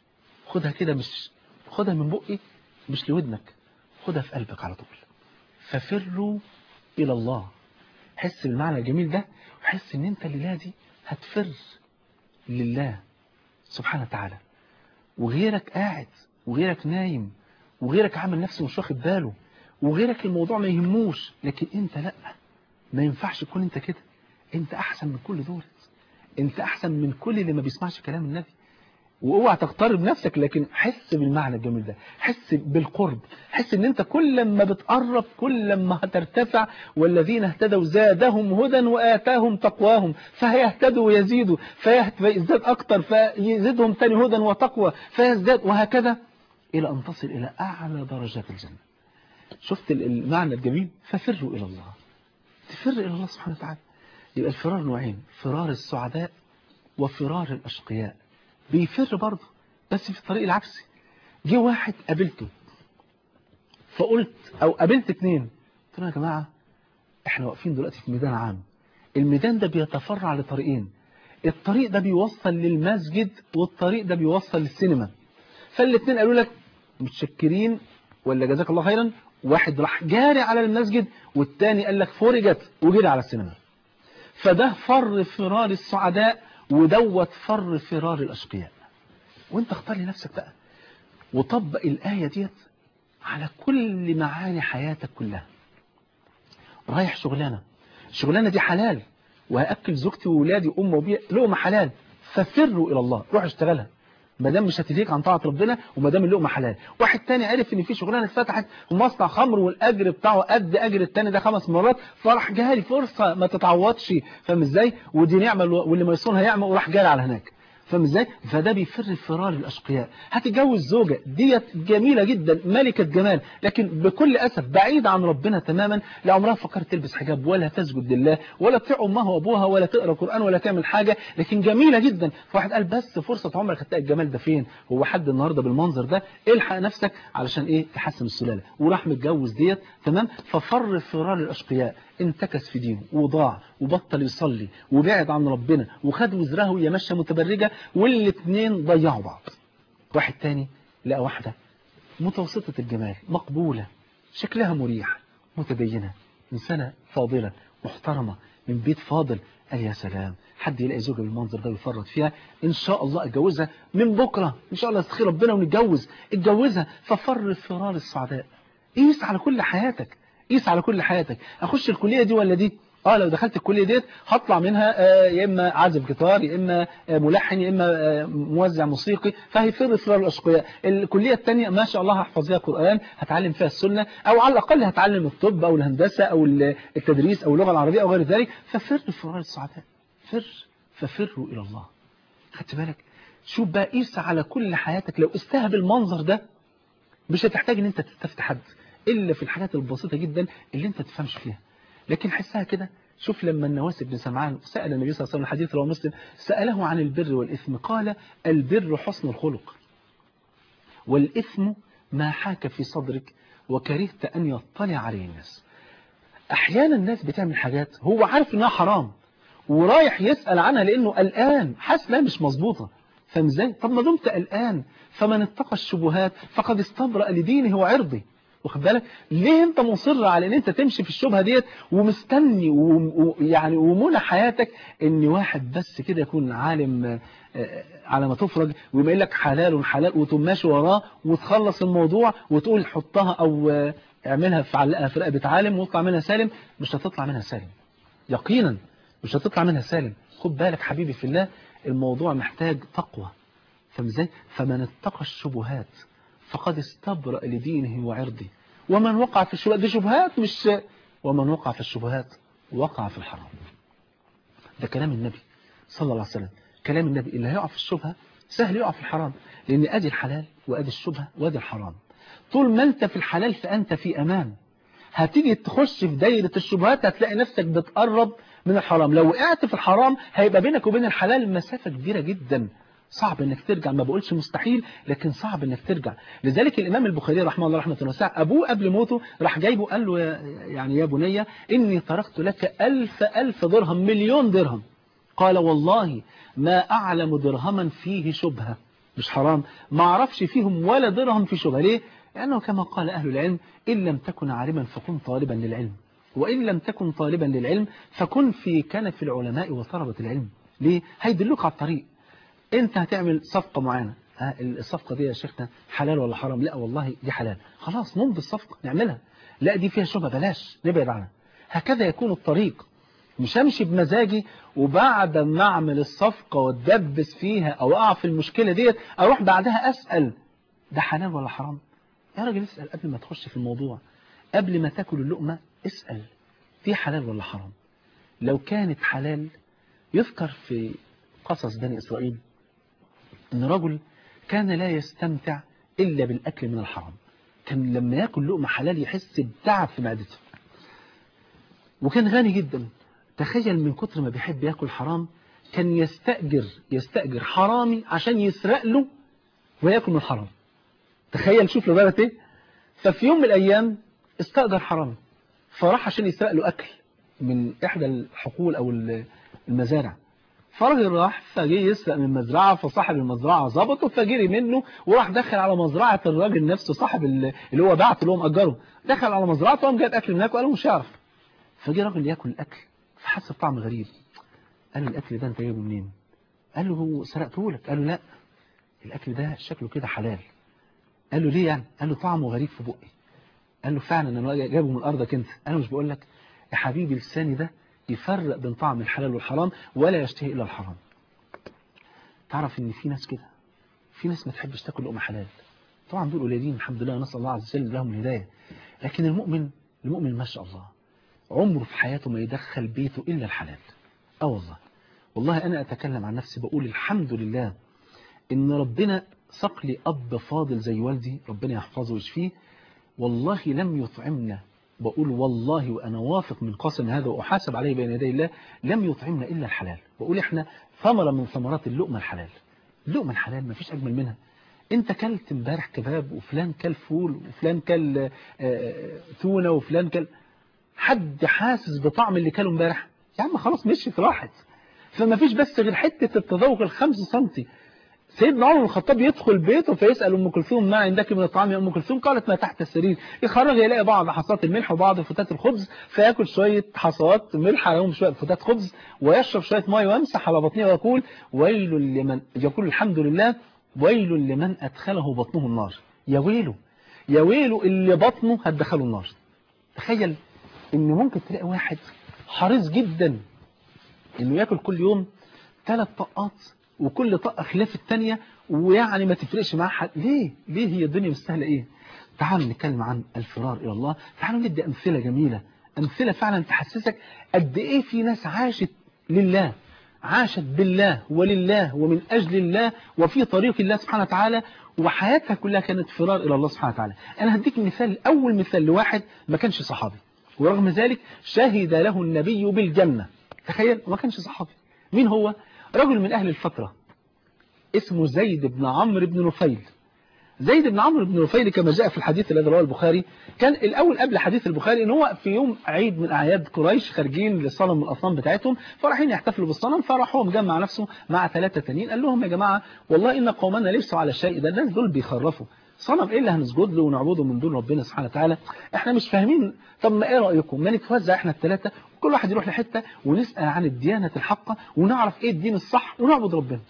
خدها كده، مش خدها من بقي مش لودنك، خدها في قلبك على طول. ففروا إلى الله. حس بالمعنى الجميل ده، وحس ان انت الليلة دي هتفر لله سبحانه وتعالى، وغيرك قاعد وغيرك نايم وغيرك عامل نفسه مش واخد باله وغيرك الموضوع ما يهموش، لكن انت لا، ما ينفعش تكون انت كده. انت احسن من كل دول، انت احسن من كل اللي ما بيسمعش كلام النبي. واوعى تقترب نفسك، لكن حس بالمعنى الجميل ده، حس بالقرب، حس ان انت كل ما بتقرب كل ما هترتفع. والذين اهتدوا زادهم هدى وآتاهم تقواهم، فهيهتدوا ويزيدوا، فيزداد اكتر فيزيدهم تاني هدى وتقوى فيزداد، وهكذا الى ان تصل الى اعلى درجات الجنة. شفت المعنى الجميل؟ ففروا الى الله، تفر الى الله سبحانه وتعالى. يبقى الفرار نوعين، فرار السعداء وفرار الاشقياء. بيفر برضه بس في الطريق العكسي. جه واحد قابلته فقلت، او قابلت اتنين، قلت لهم يا جماعة احنا واقفين دلوقتي في ميدان عام، الميدان ده بيتفرع لطريقين، الطريق ده بيوصل للمسجد والطريق ده بيوصل للسينما. فالاتنين قالوا لك متشكرين ولا جزاك الله خيرا. واحد راح جاري على المسجد والتاني قال لك فرجت وجري على السينما. فده فر فرار السعداء ودوت فر فرار الأشقياء. وانت اختار لنفسك بقى وطبق الآية ديت على كل معاني حياتك كلها. رايح شغلانة، شغلانة دي حلال وهأكل زوجتي وولادي وأم وبيع، لقمة حلال، ففروا إلى الله، روح اشتغلها ما دام مش هتليك عن طاعة ربنا وما دام اللقمة حلال. واحد تاني عرف ان في شغلانه اتفتحت ومصنع خمر والاجر بتاعه قد اجر التاني ده خمس مرات، فراح جاري فرصه ما تتعوضش، فاهم ازاي؟ ودي نعمه واللي ما يصونها يعمل، وراح جاري على هناك، فاهم ازاي؟ فده بيفر فرار الاشقياء. هتتجوز زوجه ديت جميله جدا ملكه جمال، لكن بكل اسف بعيده عن ربنا تماما، لا عمرها فكرت تلبس حجاب ولا تسجد لله ولا تطيع امها وابوها ولا تقرا قران ولا تعمل حاجه، لكن جميله جدا. فواحد قال بس فرصه عمرك هتلاقي الجمال ده فين؟ هو حد النهارده بالمنظر ده؟ الحق نفسك علشان ايه؟ تحسن السلاله. وراح متجوز ديت، تمام؟ ففر فرار الاشقياء، انتكس في دينه وضاع وبطل يصلي وبعد عن ربنا وخد وزره وهي ماشيه متبرجه، والاثنين ضيعوا بعض. واحد تاني لقى واحده متوسطه الجمال مقبوله، شكلها مريح، متدينه، انسانه فاضله محترمه من بيت فاضل، قال يا سلام حد يلاقي زوجه بالمنظر ده ويفرط فيها، ان شاء الله اتجوزها من بكره، ان شاء الله استخير ربنا ونتجوز. اتجوزها. ففر فرار السعداء. قيس على كل حياتك، قيس على كل حياتك، اخش الكليه دي ولا دي؟ اه لو دخلت الكليه ديت هطلع منها آه يا اما عازف جيتار يا اما آه ملحن يا اما آه موزع موسيقي، فهيفر فرار الاشقياء. الكليه الثانيه ما شاء الله هحفظ فيها قران، هتعلم فيها السنه، او على الاقل هتعلم الطب او الهندسه او التدريس او اللغه العربيه او غير ذلك. ففر فرار السعداء، فر ففروا الى الله. خدت بالك؟ شوف بقى، قيس على كل حياتك. لو استهب المنظر ده مش هتحتاج ان انت تستفتي حد الا في الحاجات البسيطه جدا اللي انت تفهمش فيها، لكن حسها كده. شوف لما النواس بن سمعان سأل النبي صلى الله عليه وسلم، الحديث رواه مسلم، سأله عن البر والإثم، قال البر حسن الخلق والإثم ما حاك في صدرك وكرهت أن يطلع عليه الناس. أحيانا الناس بتعمل حاجات هو عارف إنها حرام ورايح يسأل عنها لأنه قلقان، حاسس إنها مش مظبوطة، فاهم ازاي؟ طب ما دمت قلقان، فمن اتقى الشبهات فقد استبرأ لدينه وعرضه. واخد بالك؟ ليه انت مصر على ان انت تمشي في الشبهه ديت ومستني ويعني ومنى حياتك ان واحد بس كده يكون عالم على ما تفرج ويبين لك حلال حلال وتقوم ماشي وراه وتخلص الموضوع وتقول حطها او اعملها في علقها في رقبه عالم واطلع منها سالم؟ مش هتطلع منها سالم يقينا، مش هتطلع منها سالم. خد بالك حبيبي في الله، الموضوع محتاج تقوى، فاهم ازاي؟ فمن اتقى الشبهات فقد استبرأ لدينه وعرضه، ومن وقع في الشبهات، دي شبهات مش، ومن وقع في الشبهات وقع في الحرام. ده كلام النبي صلى الله عليه وسلم، كلام النبي. اللي هيقع في الشبهة سهل يقع في الحرام، لأن أدي الحلال وأدي الشبهة وأدي الحرام. طول ما أنت في الحلال فأنت في أمان. هتيجي تخش في دايرة الشبهات هتلاقي نفسك بتقرب من الحرام. لو وقعت في الحرام هيبقى بينك وبين الحلال مسافة كبيرة جدا، صعب انك ترجع. ما بقولش مستحيل، لكن صعب انك ترجع. لذلك الامام البخاري رحمه الله رحمه واسعه، ابوه قبل موته راح جايبه قال له يعني يا بني اني تركت لك الف الف درهم، مليون درهم. قال والله ما اعلم درهما فيه شبهه، مش حرام، ما اعرفش فيهم ولا درهم في شبهه. ليه؟ لأنه كما قال أهل العلم إن لم تكن عالما فكن طالبا للعلم، وإن لم تكن طالبا للعلم فكن في كنف العلماء وطلبة العلم. ليه؟ هيدلوك على الطريق. أنت هتعمل صفقة معينة، الصفقة دي يا شيخنا حلال ولا حرام؟ لا والله دي حلال، خلاص نمضي الصفقة نعملها. لا دي فيها شبهة بلاش نبعد عنها. هكذا يكون الطريق. مش همشي بمزاجي وبعد ما اعمل الصفقة واتدبس فيها او اقع في المشكلة ديت اروح بعدها اسأل ده حلال ولا حرام. يا راجل اسأل قبل ما تخش في الموضوع، قبل ما تاكل اللقمة اسأل دي حلال ولا حرام. لو كانت حلال يذكر في قصص بني إسرائيل ان رجل كان لا يستمتع إلا بالأكل من الحرام. كان لما ياكل لقمة حلال يحس بتعب في معدته، وكان غني جدا. تخيل من كتر ما بيحب ياكل حرام كان يستأجر يستأجر حرامي عشان يسرق له وياكل من الحرام. تخيل شوف لدرجة ايه. ففي يوم من الأيام استأجر حرامي فراح عشان يسرق له أكل من إحدى الحقول أو المزارع. فراجل راح فجي يسرق من مزرعة، فصاحب المزرعة ظبطه فجري منه وراح دخل على مزرعة الراجل نفسه صاحب اللي هو بعته اللي هو مأجره. دخل على مزرعته وقام جايب أكل من هناك وقال له مش هيعرف. فجي راجل ياكل الأكل فحس بطعم غريب. قال له الأكل ده أنت جايبه منين؟ قال له هو سرقته لك. قال له لا الأكل ده شكله كده حلال. قال له ليه يعني؟ قال له طعمه غريب في بقي. قال له فعلا انا جايبه من ارضك انت. انا مش بقول لك يا حبيبي لساني ده يفرق بين طعم الحلال والحرام ولا يشتهي الا الحرام. تعرف ان في ناس كده، في ناس ما تحبش تاكل لقمه حلال. طبعا دول قليلين الحمد لله، نسال الله عز وجل لهم الهدايه. لكن المؤمن المؤمن ما شاء الله عمره في حياته ما يدخل بيته الا الحلال. اه والله والله انا اتكلم عن نفسي بقول الحمد لله ان ربنا ساق لي اب فاضل زي والدي ربنا يحفظه ويشفيه. والله لم يطعمنا، بقول والله وأنا واثق من قسم هذا وأحاسب عليه بين يدي الله، لم يطعمنا إلا الحلال. بقول إحنا ثمرة من ثمرات اللقمة الحلال. اللقمة الحلال ما فيش أجمل منها. أنت كلت امبارح كباب وفلان كل فول وفلان كل تونة وفلان كل، حد حاسس بطعم اللي كله امبارح؟ يا عم خلاص مشيت راحت. فما فيش بس غير حتة التذوق الخمس سنتي. سيدنا عمر بن الخطاب يدخل بيته فيسأل أم كلثوم ما عندك من الطعام يا أم كلثوم؟ قالت ما تحت السرير. يخرج يلاقي بعض حصات الملح وبعض فتات الخبز، فيأكل شوية حصوات ملح عليهم شوية فتات خبز ويشرب شوية ماء ويمسح على بطنه ويقول ويل لمن، يقول الحمد لله ويل لمن أدخله بطنه النار. يا ويله يا ويله اللي بطنه هتدخله النار. تخيل إن ممكن تلاقي واحد حريص جدا إنه يأكل كل يوم ثلاث طقات وكل طاقة خلاف الثانية ويعني ما تفرقش معاه حد. ليه؟ ليه هي الدنيا مستاهله ايه؟ تعالوا نتكلم عن الفرار إلى الله. تعالوا ندي أمثلة جميلة، أمثلة فعلا تحسسك قد إيه في ناس عاشت لله، عاشت بالله ولله ومن أجل الله وفي طريق الله سبحانه وتعالى، وحياتها كلها كانت فرار إلى الله سبحانه وتعالى. أنا هديك مثال، أول مثال لواحد ما كانش صحابي ورغم ذلك شهد له النبي بالجنة. تخيل ما كانش صحابي. مين هو؟ رجل من أهل الفترة اسمه زيد بن عمرو بن نفيل. زيد بن عمرو بن نفيل كما جاء في الحديث الذي رواه البخاري، كان الأول قبل حديث البخاري ان هو في يوم عيد من أعياد قريش خارجين للصنم من الأصنام بتاعتهم، فرايحين يحتفلوا بالصنم، فراح هو مجمع نفسه مع ثلاثة تانيين قال لهم يا جماعة والله إن قومنا ليسوا على شيء، ده الناس دول بيخرفوا صنم ايه اللي هنسجد له ونعبده من دون ربنا سبحانه وتعالى، احنا مش فاهمين. طب ما ايه رأيكم ما نتوزع احنا الثلاثة وكل واحد يروح لحتة ونسأل عن الديانة الحقة ونعرف ايه الدين الصح ونعبد ربنا.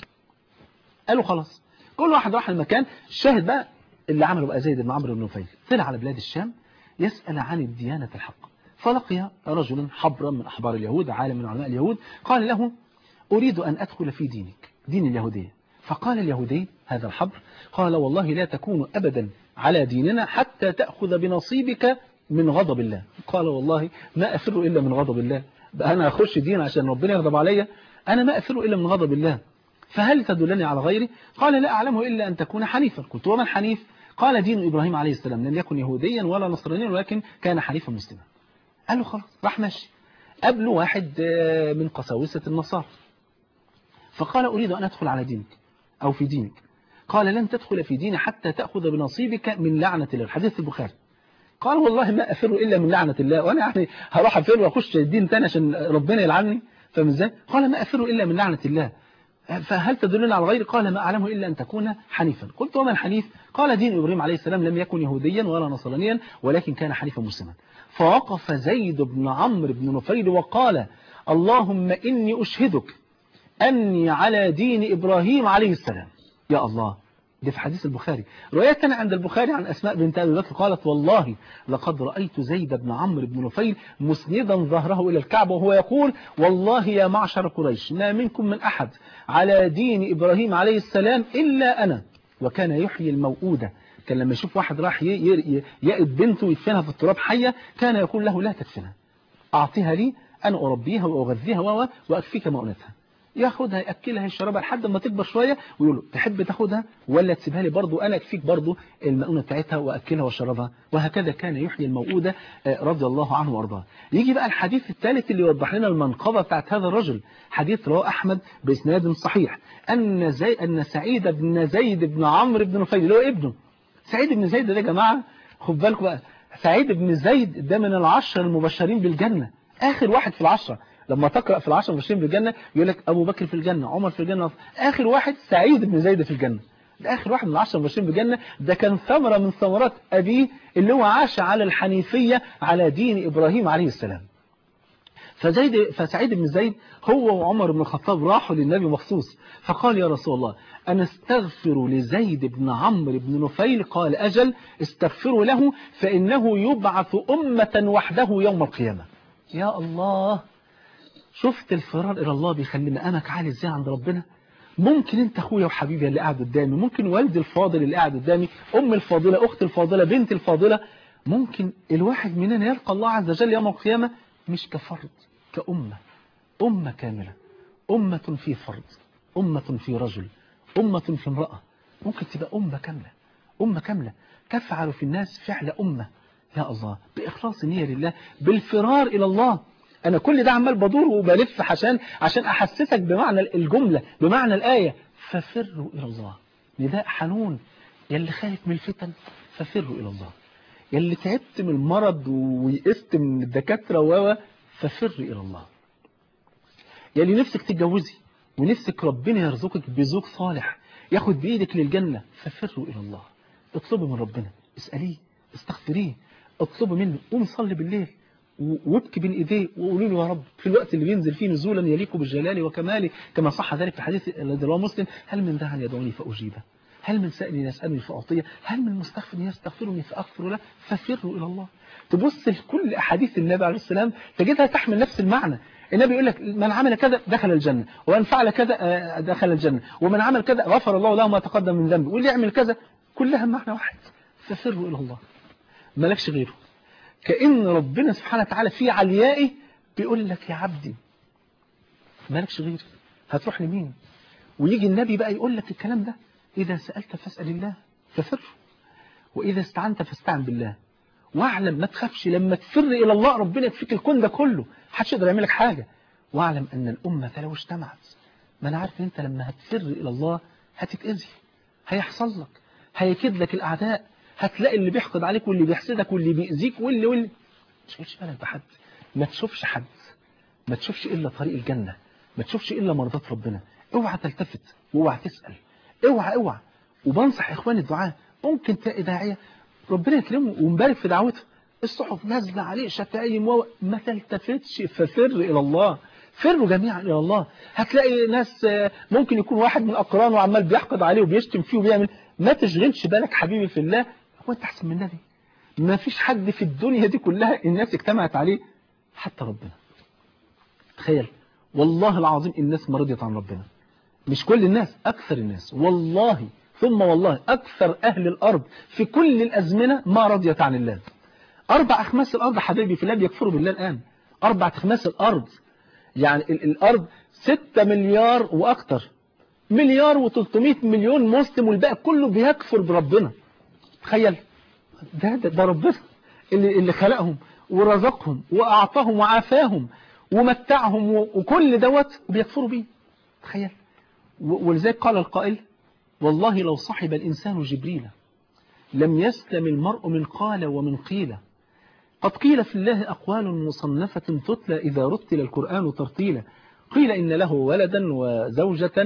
قالوا خلاص كل واحد راح المكان. الشاهد بقى اللي عمله بقى زيد بن عمرو بن نفيل، طلع على بلاد الشام يسأل عن الديانة الحقة، فلقي رجلا حبرا من أحبار اليهود عالم من علماء اليهود، قال له أريد أن أدخل في دينك دين اليهودية. فقال اليهودي هذا الحبر قال والله لا تكون أبدا على ديننا حتى تأخذ بنصيبك من غضب الله. قال والله ما أفر إلا من غضب الله، بقى أنا أخش دين عشان ربنا يغضب عليا؟ أنا ما أفر إلا من غضب الله، فهل تدلني على غيري؟ قال لا أعلمه إلا أن تكون حنيفا. قلت وما الحنيف؟ قال دين إبراهيم عليه السلام، لم يكن يهوديا ولا نصرانيا ولكن كان حنيفا مسلما. قال له خلاص، راح ماشي. قبله واحد من قساوسة النصارى فقال أريد أن أدخل على دينك أو في دينك. قال لن تدخل في ديني حتى تأخذ بنصيبك من لعنة الله. الحديث في البخاري. قال والله ما أفر إلا من لعنة الله، وأنا يعني هروح أفر وأخش الدين تاني عشان ربنا يلعني؟ فمن ازاي؟ قال ما أفر إلا من لعنة الله. فهل تدلون على غير؟ قال ما أعلمه إلا أن تكون حنيفا. قلت وما الحنيف؟ قال دين إبراهيم عليه السلام لم يكن يهوديا ولا نصرانيا ولكن كان حنيفا مسلما. فوقف زيد بن عمرو بن نفيل وقال اللهم إني أشهدك أني على دين إبراهيم عليه السلام. يا الله، ده في حديث البخاري. رواية كان عند البخاري عن أسماء بنت أبي بكر قالت والله لقد رأيت زيد بن عمرو بن نفيل مسندا ظهره إلى الكعبة وهو يقول والله يا معشر قريش ما منكم من أحد على دين إبراهيم عليه السلام إلا أنا. وكان يحيي الموؤودة، كان لما يشوف واحد راح يأد بنته ويدفنها في التراب حية كان يقول له لا تدفنها، أعطيها لي أنا أربيها وأغذيها وأكفيك مؤونتها. ياخدها يأكلها يشربها لحد ما تكبر شوية ويقول له تحب تاخدها ولا تسيبها لي برضو أنا أكفيك برضو المؤونة بتاعتها وأكلها وشربها. وهكذا كان يحيي الموؤودة رضي الله عنه وارضاه. يجي بقى الحديث الثالث اللي يوضح لنا المنقبة بتاعت هذا الرجل. حديث رواه أحمد بإسناد صحيح أن زي أن سعيد بن زيد بن عمرو بن نفيل اللي هو ابنه. سعيد بن زيد ده يا جماعة خد بالكم بقى، سعيد بن زيد ده من العشر المبشرين بالجنة، آخر واحد في العشرة. لما تقرأ في العشر المبشرين بالجنة يقول لك أبو بكر في الجنة، عمر في الجنة، آخر واحد سعيد بن زيد في الجنة. ده آخر واحد من العشر المبشرين بالجنة. ده كان ثمرة من ثمرات أبيه اللي هو عاش على الحنيفية على دين إبراهيم عليه السلام. فزيد فسعيد بن زيد هو وعمر بن الخطاب راحوا للنبي مخصوص فقال يا رسول الله أنا استغفر لزيد بن عمرو بن نفيل. قال أجل استغفروا له فإنه يبعث أمة وحده يوم القيامة. يا الله، شفت الفرار إلى الله بيخلي مقامك عالي ازاي عند ربنا. ممكن انت اخويا وحبيبي اللي قاعد قدامي، ممكن والدي الفاضل اللي قاعد قدامي، أم الفاضلة، أخت الفاضلة، بنت الفاضلة، ممكن الواحد مننا يلقى الله عز وجل يوم القيامة مش كفرد، كأمة، أمة كاملة، أمة في فرد، أمة في رجل، أمة في امرأة. ممكن تبقى أمة كاملة، أمة كاملة تفعل في الناس فعل أمة. يا الله، بإخلاص النية لله، بالفرار إلى الله. أنا كل ده عمال بدور وبلف عشان عشان أحسسك بمعنى الجملة، بمعنى الآية ففروا إلى الله. نداء حنون. يلي خايف من الفتن ففروا إلى الله. يلي تعبت من المرض ويئست من الدكاترة و ففر إلى الله. يلي نفسك تتجوزي ونفسك ربنا يرزقك بزوج صالح ياخد بإيدك للجنة ففروا إلى الله. اطلبوا من ربنا، اسأليه، استغفريه، اطلبوا منه. قوم صلي بالليل وابكي بين ايديه وقولوا له يا رب في الوقت اللي بينزل فيه نزولا يليق بالجلال وكماله كما صح ذلك في الحديث الذي رواه مسلم هل من داع يدعوني فأجيبه، هل من سائل يسألني فأعطيه، هل من مستغفر يستغفرني فأغفر له. ففروا إلى الله. تبص لكل أحاديث النبي عليه السلام تجدها تحمل نفس المعنى. النبي يقول لك من عمل كذا دخل الجنة، ومن فعل كذا دخل الجنة، ومن عمل كذا غفر الله له ما تقدم من ذنبه، واللي يعمل كذا، كلها معنى واحد. ففروا إلى الله، مالكش غيره. كأن ربنا سبحانه وتعالى في عليائه بيقول لك يا عبدي مالكش غيري، هتروح لمين؟ ويجي النبي بقى يقول لك الكلام ده، إذا سألت فاسأل الله ففر، وإذا استعنت فاستعن بالله، واعلم ما تخافش لما تفر إلى الله ربنا يكفيك الكون ده كله، محدش يقدر يعمل لك حاجة. واعلم أن الأمة لو اجتمعت، ما أنا عارف أنت لما هتفر إلى الله هتتأذي، هيحصل لك، هيكيد لك الأعداء، هتلاقي اللي بيحقد عليك واللي بيحسدك واللي بيأذيك واللي واللي ما تشغلش بالك بحد، ما تشوفش حد، ما تشوفش إلا طريق الجنة، ما تشوفش إلا مرضات ربنا. اوعى تلتفت واوعى تسأل، اوعى اوعى. وبنصح إخواني الدعاء، ممكن تلاقي داعية ربنا يكرمه ومبارك في دعوته، الصحف نازله عليه شتايم و... ما تلتفتش، ففر إلى الله، فروا جميعا إلى الله. هتلاقي ناس ممكن يكون واحد من أقرانه وعمال بيحقد عليه وبيشتم فيه وبيعمل، ما تشغلش بالك حبيبي في الله، هو أنت أحسن من النبي؟ ما فيش حد في الدنيا دي كلها الناس اجتمعت عليه حتى ربنا. تخيل والله العظيم الناس ما رضيت عن ربنا، مش كل الناس، أكثر الناس، والله ثم والله أكثر أهل الأرض في كل الأزمنة ما رضيت عن الله. أربع أخماس الأرض حبيبي في الله بيكفروا بالله الآن، أربع أخماس الأرض، يعني الأرض ستة مليار وأكثر، مليار وثلاثمائة مليون مسلم والباقي كله بيكفر بربنا. تخيل ده, ده, ده ربنا اللي, اللي خلقهم ورزقهم وأعطاهم وعافاهم ومتعهم وكل دوت وبيكفروا بيه. تخيل. ولذلك قال القائل والله لو صحب الإنسان جبريل لم يسلم المرء من قال ومن قيل، قد قيل في الله أقوال مصنفة تتلى إذا رتل القرآن ترتيلا، قيل إن له ولدا وزوجة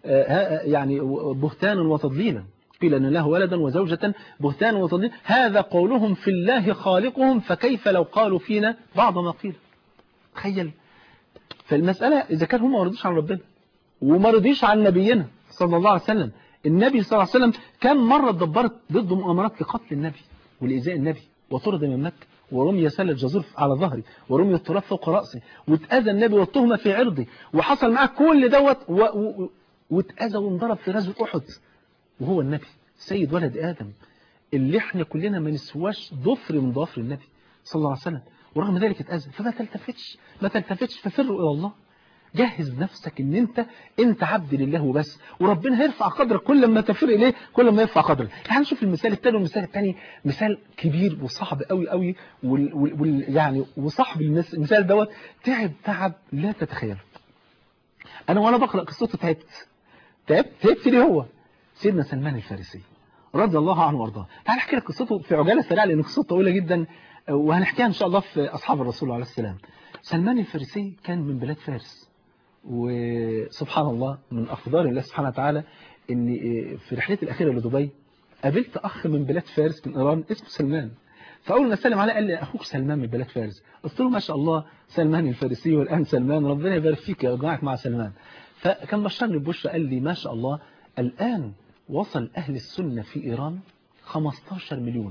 يعني بهتانا وتضليلا، قيل أن له ولدا وزوجة بهتانا وتضليلا، هذا قولهم في الله خالقهم فكيف لو قالوا فينا بعض ما قيل. تخيل. فالمسألة إذا كان هم ما رضيش عن ربنا وما رضيش عن نبينا صلى الله عليه وسلم، النبي صلى الله عليه وسلم كم مرة اتدبرت ضد مؤامرات لقتل النبي ولإيذاء النبي، وطرد من مكة، ورمي سل الجزور على ظهري، ورمي التراب فوق رأسي، واتأذى النبي والتهمة في عرضي، وحصل معاه كل دوت و... و... واتأذى وانضرب في غزوة أحد، وهو النبي سيد ولد آدم اللي احنا كلنا ما نسواش ضفر من ضفر النبي صلى الله عليه وسلم، ورغم ذلك اتأذى. فما تلتفتش ما تلتفتش ففروا إلى الله. جهز نفسك ان انت انت عبد لله وبس، وربنا هيرفع قدرك كل ما تفر اليه، كل ما يرفع قدرك. تعال نشوف المثال الثاني. والمثال الثاني مثال كبير وصعب قوي قوي، وال وال يعني وصاحب المثال دوت تعب تعب لا تتخيله. انا وانا بقرا قصته تعبت تعبت تعبت ليه؟ هو سيدنا سلمان الفارسي رضي الله عنه وارضاه. تعال احكي لك قصته في عجاله سريعه لان قصته طويله جدا، وهنحكيها ان شاء الله في اصحاب الرسول عليه السلام. سلمان الفارسي كان من بلاد فارس، وسبحان الله من أقدار الله سبحانه وتعالى إن في رحلتي الأخيرة لدبي قابلت أخ من بلاد فارس من إيران اسمه سلمان. فأول ما سلم عليه قال لي أخوك سلمان من بلاد فارس. قلت له ما شاء الله سلمان الفارسي والآن سلمان، ربنا يبارك فيك يا جماعة مع سلمان. فكان بشرني ببشرى قال لي ما شاء الله الآن وصل أهل السنة في إيران خمستاشر مليون.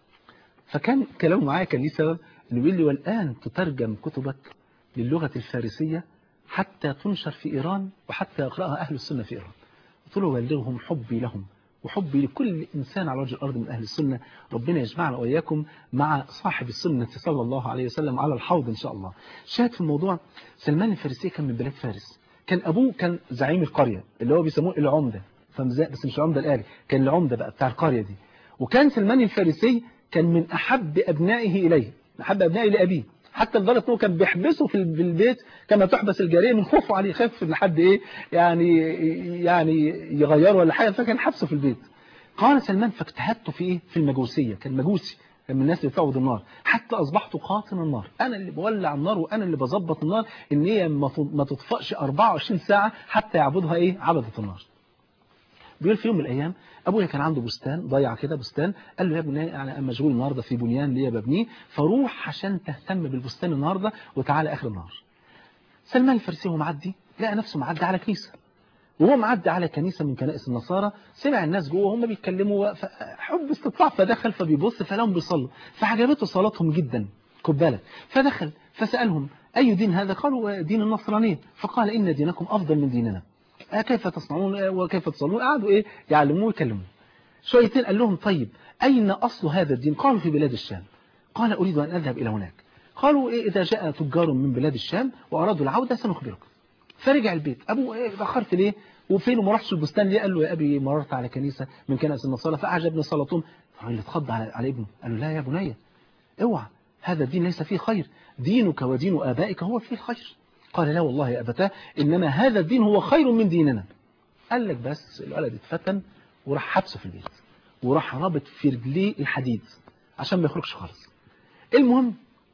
فكان كلامه معايا كان ليه سبب إنه بيقول لي والآن تترجم كتبك للغة الفارسية حتى تنشر في إيران وحتى يقرأها أهل السنة في إيران. قلت له بلغهم حبي لهم وحبي لكل إنسان على وجه الأرض من أهل السنة. ربنا يجمعنا وإياكم مع صاحب السنة صلى الله عليه وسلم على الحوض إن شاء الله. شاهد في الموضوع سلمان الفارسي كان من بلاد فارس، كان أبوه كان زعيم القرية اللي هو بيسموه العمدة، بس مش العمدة الآلي، كان العمدة بقى بتاع القرية دي. وكان سلمان الفارسي كان من أحب أبنائه إليه، أحب أبنائه لأبيه، حتى لدرجة انه كان بيحبسه في البيت كما تحبس الجارية من خوفه عليه، خاف ان حد ايه يعني يعني يغيره ولا حاجه، فكان حبسه في البيت. قال سلمان فاجتهدت في ايه في المجوسيه، كان مجوسي، كان من الناس اللي بتعبد النار، حتى اصبحت قاطن النار، انا اللي بولع النار وانا اللي بظبط النار ان هي ما تطفئش أربعة وعشرين ساعة حتى يعبدها ايه عبدة النار. بيقول في يوم من الايام ابويا كان عنده بستان ضيع كده بستان، قال له يا ابني انا مشغول النهارده في بنيان ليا ببنيه، فروح عشان تهتم بالبستان النهارده وتعالى اخر النهار. سلمان الفارسي وهو معدي لقى نفسه معدي على كنيسه، وهو معدي على كنيسه من كنائس النصارى، سمع الناس جوه وهم بيتكلموا حب استطلاع، فدخل فبيبص فلهم بيصلوا، فعجبته صلاتهم جدا، خد بالك، فدخل فسالهم اي دين هذا؟ قالوا دين النصرانيه. فقال ان دينكم افضل من ديننا، كيف تصنعون وكيف تصلون؟ قعدوا ايه يعلموه ويكلموه شويتين. قال لهم طيب اين اصل هذا الدين؟ قالوا في بلاد الشام. قال اريد ان اذهب الى هناك. قالوا إيه اذا جاء تجار من بلاد الشام وارادوا العوده سنخبركم. فرجع البيت. ابوه ايه اتاخرت ليه وفين وما رحتش البستان ليه؟ قال له يا ابي مررت على كنيسه من كنائس النصارى فاعجبني صلاتهم. فاللي اتخض على, على ابنه قال له لا يا بني اوعى، هذا الدين ليس فيه خير، دينك ودين ابائك هو فيه الخير. قال لا والله يا ابتاه انما هذا الدين هو خير من ديننا. قال لك بس الولد اتفتن وراح حبسه في البيت وراح رابط في رجليه الحديد عشان ما يخرجش خالص. المهم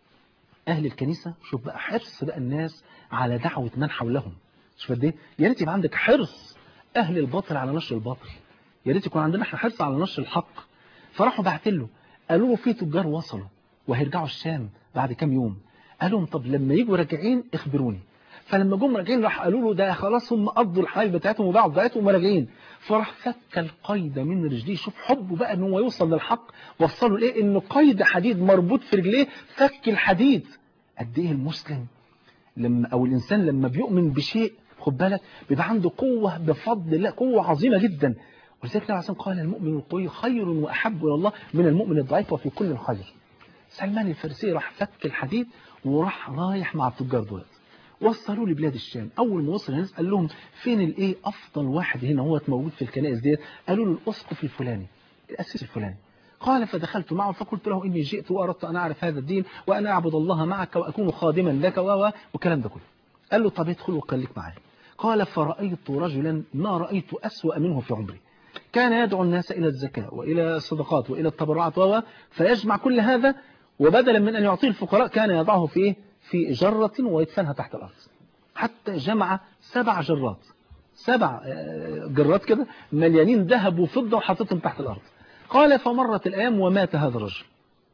اهل الكنيسه، شوف بقى حرص بقى الناس على دعوه من حولهم، شوف قد ايه، يا ريت يبقى عندك حرص اهل الباطل على نشر الباطل، يا ريت يكون عندنا احنا حرص على نشر الحق. فراحوا بعت له قالوا له في تجار وصلوا وهيرجعوا الشام بعد كام يوم، قال لهم طب لما يجوا راجعين اخبروني. فلما جم راجعين راح قالوا له ده خلاص هم قضوا الحمايل بتاعتهم وباعوا بتاعتهم وراجعين. فراح فك القيد من رجليه، شوف حبه بقى ان هو يوصل للحق، وصلوا لايه؟ انه قيد حديد مربوط في رجليه فك الحديد. قد ايه المسلم لما او الانسان لما بيؤمن بشيء خد بالك بيبقى عنده قوه بفضل الله، قوه عظيمه جدا. ولذلك النبي عليه الصلاه والسلام قال المؤمن القوي خير واحب الى الله من المؤمن الضعيف وفي كل خير. سلمان الفارسي راح فك الحديد وراح رايح مع التجار دول، وصلوا لبلاد الشام. اول ما وصل الناس قال لهم فين الايه افضل واحد هنا هو موجود في الكنائس ديت؟ قالوا له الاسقف الفلاني الاسيس الفلاني. قال فدخلت معه فقلت له اني جئت واردت ان اعرف هذا الدين وان اعبد الله معك واكون خادما لك و وكلام ده كله. قال له طب ادخل وخليك معايا. قال فرايت رجلا ما رايت اسوا منه في عمري، كان يدعو الناس الى الزكاه والى الصدقات والى التبرعات و فيجمع كل هذا، وبدلا من ان يعطيه الفقراء كان يضعه في في جره ويدفنها تحت الارض، حتى جمع سبع جرات سبع جرات كده مليانين ذهب وفضة وحطيتهم تحت الأرض. قال فمرت الأيام ومات هذا الرجل.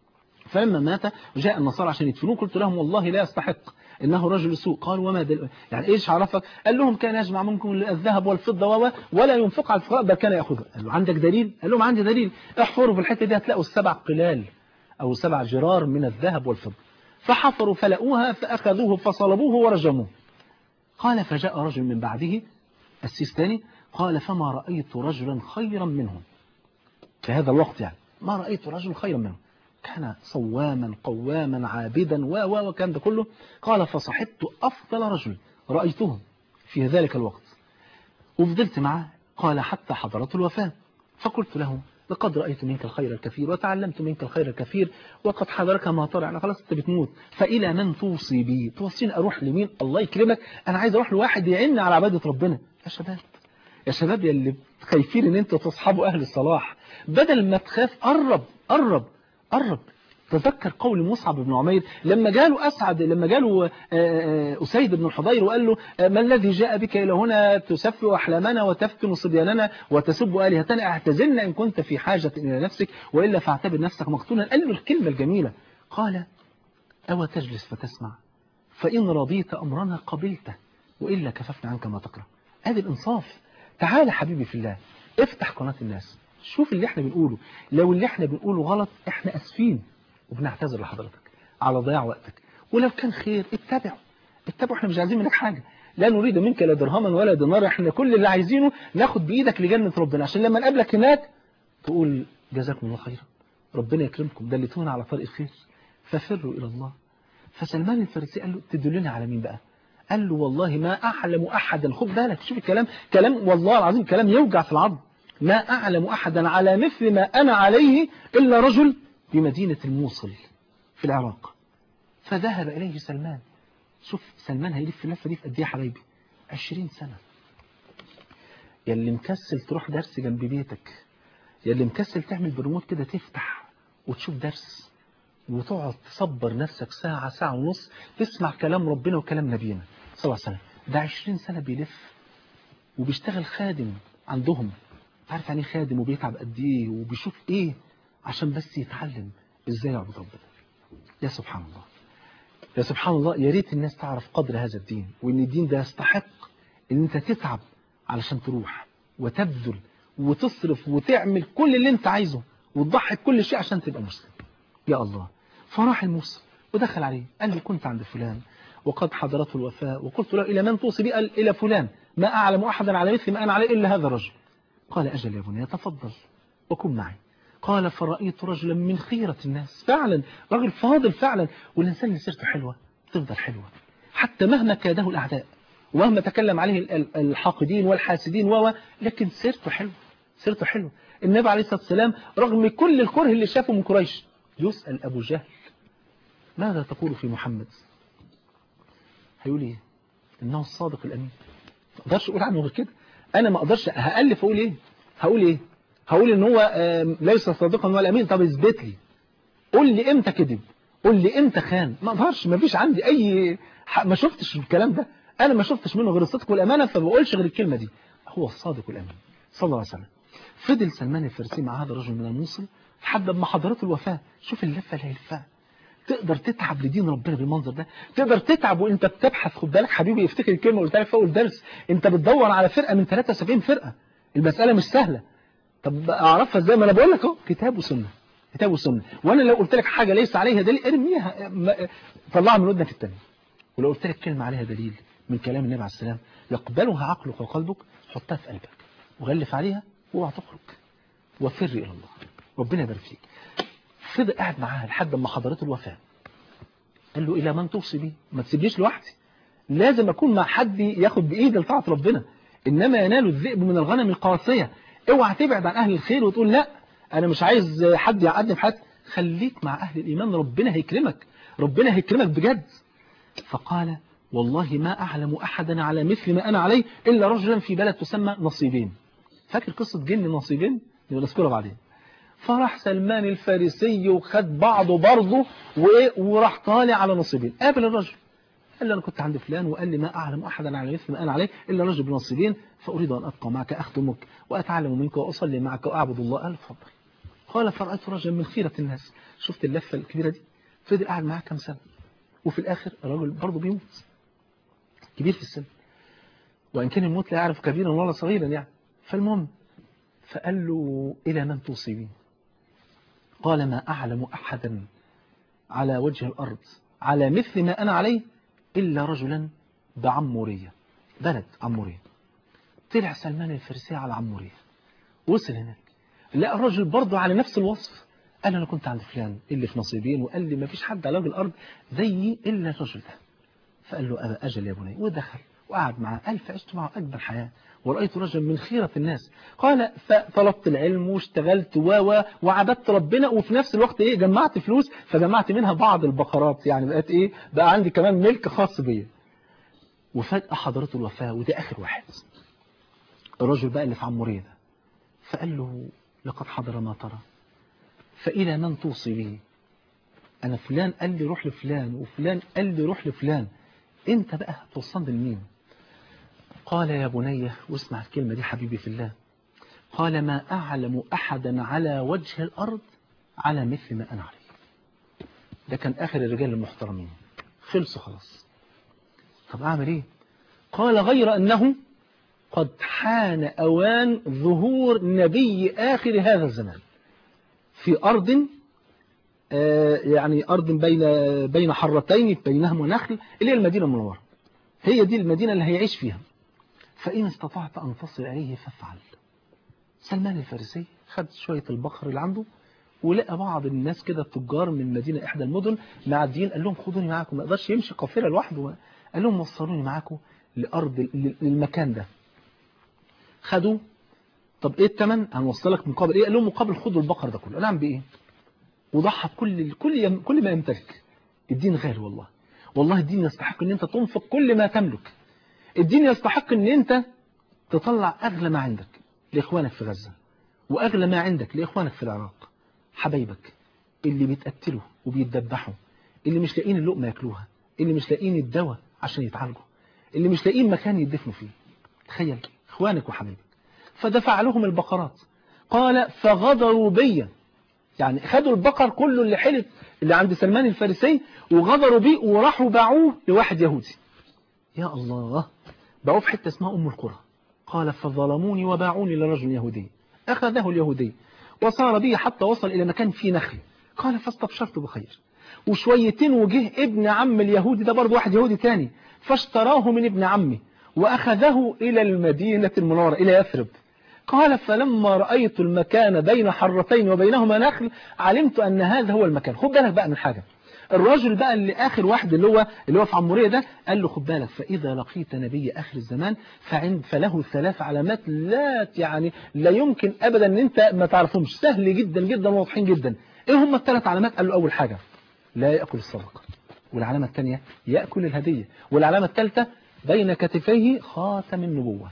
فلما مات جاء النصارى عشان يدفنوه، قلت لهم والله لا يستحق، إنه رجل سوء. قالوا وما دل... يعني إيش عرفك؟ قال لهم كان يجمع منكم الذهب والفضة ولا ينفق على الفقراء بل كان يأخذها. قال له عندك دليل؟ قال لهم عندي دليل، احفروا في الحتة دي هتلاقوا السبع قلال أو سبع جرار من الذهب والفضة. فحفروا فلقوها فأخذوه فصلبوه ورجموه. قال فجاء رجل من بعده السيستاني قال فما رأيت رجلا خيرا منهم في هذا الوقت، يعني ما رأيت رجلا خيرا منهم، كان صواما قواما عابدا و و وكان ده كله. قال فصحبت أفضل رجل رأيته في ذلك الوقت وفضلت معه. قال حتى حضرته الوفاة، فقلت له لقد رأيت منك الخير الكثير وتعلمت منك الخير الكثير وقد حضرك ما ترى، أنا خلاص أنت بتموت، فإلى من توصي بي؟ توصيني أروح لمين؟ الله يكرمك أنا عايز أروح لواحد يعيني على عبادة ربنا. يا شباب يا شباب يا اللي خايفين ان انتوا تصحبوا اهل الصلاح، بدل ما تخاف قرب قرب قرب. تذكر قول مصعب بن عمير لما جاله أسعد لما جاله أسيد بن الحضير وقال له ما الذي جاء بك إلى هنا تسفه أحلامنا وتفتن صبياننا وتسب آلهتنا، اعتزلنا إن كنت في حاجة إلى نفسك وإلا فاعتبر نفسك مقتولا. قال له الكلمة الجميلة، قال أو تجلس فتسمع فإن رضيت أمرنا قبلته وإلا كففنا عنك ما تكره. هذا الإنصاف. تعال حبيبي في الله افتح قناة الناس، شوف اللي احنا بنقوله، لو اللي احنا بنقوله غلط احنا اسفين وبنعتذر لحضرتك على ضياع وقتك، ولو كان خير اتبعه اتبعه، احنا مش عايزين منك حاجة، لا نريد منك لا درهما ولا دينار، احنا كل اللي عايزينه ناخد بإيدك لجنة ربنا عشان لما نقابلك هناك تقول جزاكم الله خيرا، ربنا يكرمكم دلتونا على طريق الخير ففروا إلى الله. فسلمان الفارسي قال له تدلني على مين بقى؟ قال له والله ما أعلم أحدا، خد بالك شوف الكلام، كلام والله العظيم كلام يوجع في العظم، ما أعلم أحدا على مثل ما أنا عليه إلا رجل بمدينة الموصل في العراق. فذهب إليه سلمان. شوف سلمان هيلف اللفة دي في قد ايه يا حبايبي؟ عشرين سنة. يلي مكسل تروح درس جنب بيتك، يلي مكسل تعمل بريموت كده تفتح وتشوف درس وتقعد تصبر نفسك ساعة ساعة ونص تسمع كلام ربنا وكلام نبينا صلى الله عليه وسلم، ده عشرين سنة بيلف وبيشتغل خادم عندهم. عارف يعني خادم وبيتعب قد ايه وبيشوف ايه عشان بس يتعلم ازاي يعبد ربنا. يا سبحان الله يا سبحان الله، يا ريت الناس تعرف قدر هذا الدين، وان الدين ده يستحق ان انت تتعب علشان تروح وتبذل وتصرف وتعمل كل اللي انت عايزه وتضحي بكل شيء عشان تبقى مسلم. يا الله. فراح الموصل ودخل عليه قال له كنت عند فلان وقد حضرته الوفاة وقلت له إلى من توصي بي؟ قال إلى فلان، ما أعلم أحدا على مثل ما أنا عليه إلا هذا الرجل. قال أجل يا بني تفضل وكن معي. قال فرأيت رجلا من خيرة الناس، فعلا رجل فاضل فعلا، والإنسان اللي سيرته حلوة تفضل حلوة حتى مهما كاده الأعداء ومهما تكلم عليه الحاقدين والحاسدين و لكن سيرته حلوة سيرته حلوة. النبي عليه الصلاة والسلام رغم كل الكره اللي شافه من قريش يسأل أبو جهل ماذا تقول في محمد؟ هيقول ايه؟ انه الصادق الامين. ما اقدرش اقول عنه غير كده، انا ما اقدرش هالف اقول ايه؟ هقول ايه؟ هقول ان هو ليس صادقا ولا امين. طب اثبت لي، قول لي امتى كذب، قول لي امتى خان. ما اقدرش، ما فيش عندي اي، ما شفتش الكلام ده، انا ما شفتش منه غير الصدق والامانه، فما بقولش غير الكلمه دي. هو الصادق الامين صلى الله عليه وسلم. فضل سلمان الفارسي مع هذا الرجل من الموصل لحد ما حضرته الوفاه. شوف اللفه اللي هيلفها. تقدر تتعب لدين ربنا بالمنظر ده؟ تقدر تتعب وانت بتبحث؟ خد بالك حبيبي، افتكر الكلمه اللي قلتها لك في اول درس، انت بتدور على فرقه من ثلاثة وسبعين فرقه، المساله مش سهله. طب اعرفها ازاي؟ ما انا بقول لك اهو، كتاب وسنه كتاب وسنه. وانا لو قلت لك حاجه ليس عليها دليل ارميها، طلعها من ودنك الثانيه. ولو قلت لك كلمه عليها دليل من كلام النبي عليه السلام يقبلها عقلك وقلبك، حطها في قلبك وغلف عليها واوعى تخرج وفر الى الله. ربنا يبارك فيك. فضل قاعد معاها لحد ما حضرته الوفاه. قال له إلى من توصي بي؟ ما تسيبنيش لوحدي، لازم أكون مع حد ياخد بإيدي لطاعة ربنا، إنما ينال الذئب من الغنم القاسية. اوعى تبعد عن أهل الخير وتقول لا أنا مش عايز حد يعدي في حياتي، خليك مع أهل الإيمان، ربنا هيكرمك، ربنا هيكرمك بجد. فقال والله ما أعلم أحدا على مثل ما أنا عليه إلا رجلا في بلد تسمى نصيبين. فاكر قصة جن نصيبين؟ نذكرها بعدين. فراح سلمان الفارسي وخد بعضه برضه وراح طالع على نصيبين. قابل الرجل قال لي أنا كنت عند فلان وقال لي ما أعلم أحدا على مثل ما أنا عليه إلا رجل بنصيبين، فأريد أن أبقى معك أخدمك وأتعلم منك وأصلي معك وأعبد الله. قال اتفضل. قال فرأيت رجلا من خيرة الناس. شفت اللفة الكبيرة دي؟ فضل قاعد معاه كام سنة، وفي الآخر الراجل برضه بيموت، كبير في السن، وإن كان الموت لا يعرف كبيرا ولا صغيرا يعني. فالمهم فقال له إلى من توصي؟ قال ما أعلم أحدا على وجه الأرض على مثل ما أنا عليه إلا رجلا بعمورية، بلد عمورية. طلع سلمان الفارسي على عمورية، وصل هناك لقى الرجل برضه على نفس الوصف. قال أنا كنت عند فلان اللي في نصيبين وقال لي ما فيش حد على وجه الأرض زيي إلا الرجل ده. فقال له أبا أجل يا بني، ودخل وقعد معه. قال فعشت معه أجمل حياة ورأيت رجلا من خيرة الناس. قال فطلبت العلم واشتغلت و وعبدت ربنا، وفي نفس الوقت إيه جمعت فلوس، فجمعت منها بعض البقرات، يعني بقت إيه بقى عندي كمان ملك خاص بيا. وفجأة حضرته الوفاة، وده آخر واحد، الرجل بقى اللي في عمورية ده. فقال له لقد حضر ما ترى، فإلى من توصي به؟ أنا فلان قال لي روح لفلان، وفلان قال لي روح لفلان، أنت بقى هتوصلني لمين؟ قال يا بني، واسمع الكلمة دي حبيبي في الله، قال ما أعلم أحدا على وجه الأرض على مثل ما أنا عليه. ده كان آخر الرجال المحترمين، خلصوا خلاص. طب أعمل إيه؟ قال غير أنه قد حان أوان ظهور نبي آخر هذا الزمان في أرض آه يعني أرض بين بين حرتين بينهما نخل، اللي هي المدينة المنورة، هي دي المدينة اللي هيعيش فيها. فإن استطعت أن تصل إليه فافعل. سلمان الفارسي خد شوية البقر اللي عنده، ولقى بعض الناس كده التجار من مدينة إحدى المدن معديين، قال لهم خدوني معاكم، ما يقدرش يمشي قافلة لوحده، قال لهم وصلوني معاكم لأرض للمكان ده. خدوه. طب إيه الثمن؟ هنوصلك مقابل إيه؟ قال لهم مقابل خدوا البقر ده كله. قال نعم بإيه؟ وضحى بكل كل كل ما يمتلك. الدين غالي والله، والله الدين يستحق ان انت تنفق كل ما تملك. الدين يستحق ان انت تطلع اغلى ما عندك لاخوانك في غزة، واغلى ما عندك لاخوانك في العراق، حبايبك اللي بيتقتلوا وبيتذبحوا، اللي مش لاقيين اللقمه ياكلوها، اللي مش لاقيين الدواء عشان يتعالجوا، اللي مش لاقيين مكان يدفنوا فيه. تخيل اخوانك وحبايبك. فدفع لهم البقرات. قال فغدروا بي، يعني خدوا البقر كله اللي حلف اللي عند سلمان الفارسي وغدروا بيه وراحوا باعوه لواحد يهودي. يا الله، باعوه في حته اسمها ام القرى. قال فظلموني وباعوني لرجل يهودي، اخذه اليهودي وصار بي حتى وصل الى مكان فيه نخل. قال فاستبشرت بخير. وشويتين وجه ابن عم اليهودي ده برضه واحد يهودي تاني، فاشتراه من ابن عمي واخذه الى المدينه المنوره الى يثرب. قال فلما رأيت المكان بين حرتين وبينهما نخل علمت أن هذا هو المكان. خد بالك بقى من حاجة، الراجل بقى اللي آخر واحد اللي هو اللي هو في عمورية ده قال له خد بالك، فإذا لقيت نبي آخر الزمان فعند فله ثلاث علامات لا يعني لا يمكن أبدا أن أنت ما تعرفهمش، سهل جدا جدا وواضحين جدا. إيه هم الثلاث علامات؟ قال له أول حاجة لا يأكل الصدقة، والعلامة الثانية يأكل الهدية، والعلامة الثالثة بين كتفيه خاتم النبوة.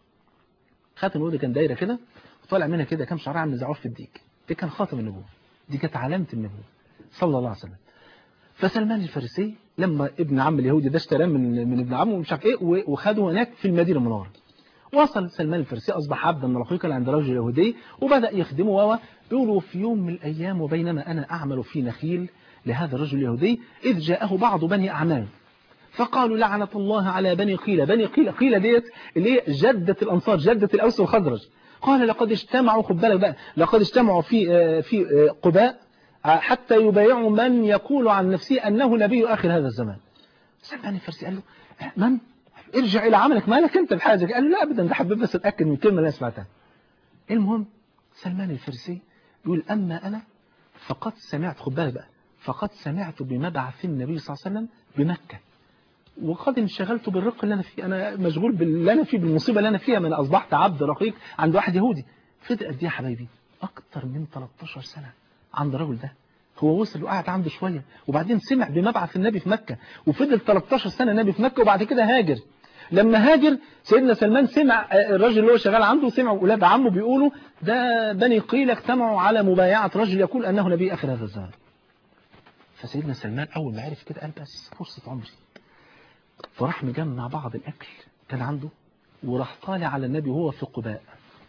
خاتم النبوة كان دايره كده وطالع منها كده كام شعر عامل زعور في الديك، دي كان خاتم النبوة، دي كانت علامة النبوة صلى الله عليه وسلم. فسلمان الفارسي لما ابن عم اليهودي ده اشتراه من من ابن عمه ومش عارف ايه وخده هناك في المدينة المنورة، وصل سلمان الفارسي أصبح عبدا رقيقا عند رجل يهودي وبدأ يخدمه. وهو بيقولوا في يوم من الأيام وبينما أنا أعمل في نخيل لهذا الرجل اليهودي إذ جاءه بعض بني أعمال فقالوا لعنة الله على بني قيلة. بني قيلة قيلة ديت اللي هي جدة الأنصار، جدة الأوس والخزرج. قال لقد اجتمعوا، خد بالك بقى، لقد اجتمعوا في في قباء حتى يبايعوا من يقول عن نفسه أنه نبي آخر هذا الزمان. سلمان الفارسي قال له من؟ ارجع إلى عملك، مالك أنت بحاجة؟ قال له لا أبدا، ده حبيت بس أتأكد من الكلمة اللي أنا سمعتها. المهم سلمان الفارسي يقول أما أنا فقد سمعت، خد بالك بقى، فقد سمعت بمبعث النبي صلى الله عليه وسلم بمكة، وقد انشغلت بالرق اللي أنا فيه، أنا مشغول باللي أنا فيه، بالمصيبة اللي أنا فيها، من أصبحت عبد رقيق عند واحد يهودي. فضل قد إيه يا حبايبي؟ أكتر من تلتاشر سنة عند الراجل ده. هو وصل وقعد عنده شوية وبعدين سمع بمبعث النبي في مكة، وفضل تلتاشر سنة النبي في مكة، وبعد كده هاجر. لما هاجر سيدنا سلمان سمع الراجل اللي هو شغال عنده، سمع أولاد عمه بيقولوا ده بني قيل اجتمعوا على مبايعة رجل يقول أنه نبي آخر هذا الزمان. فسيدنا سلمان أول ما عرف كده قال بس فرصة عمري، فراح مجمع بعض الأكل كان عنده وراح طالع على النبي وهو في قباء،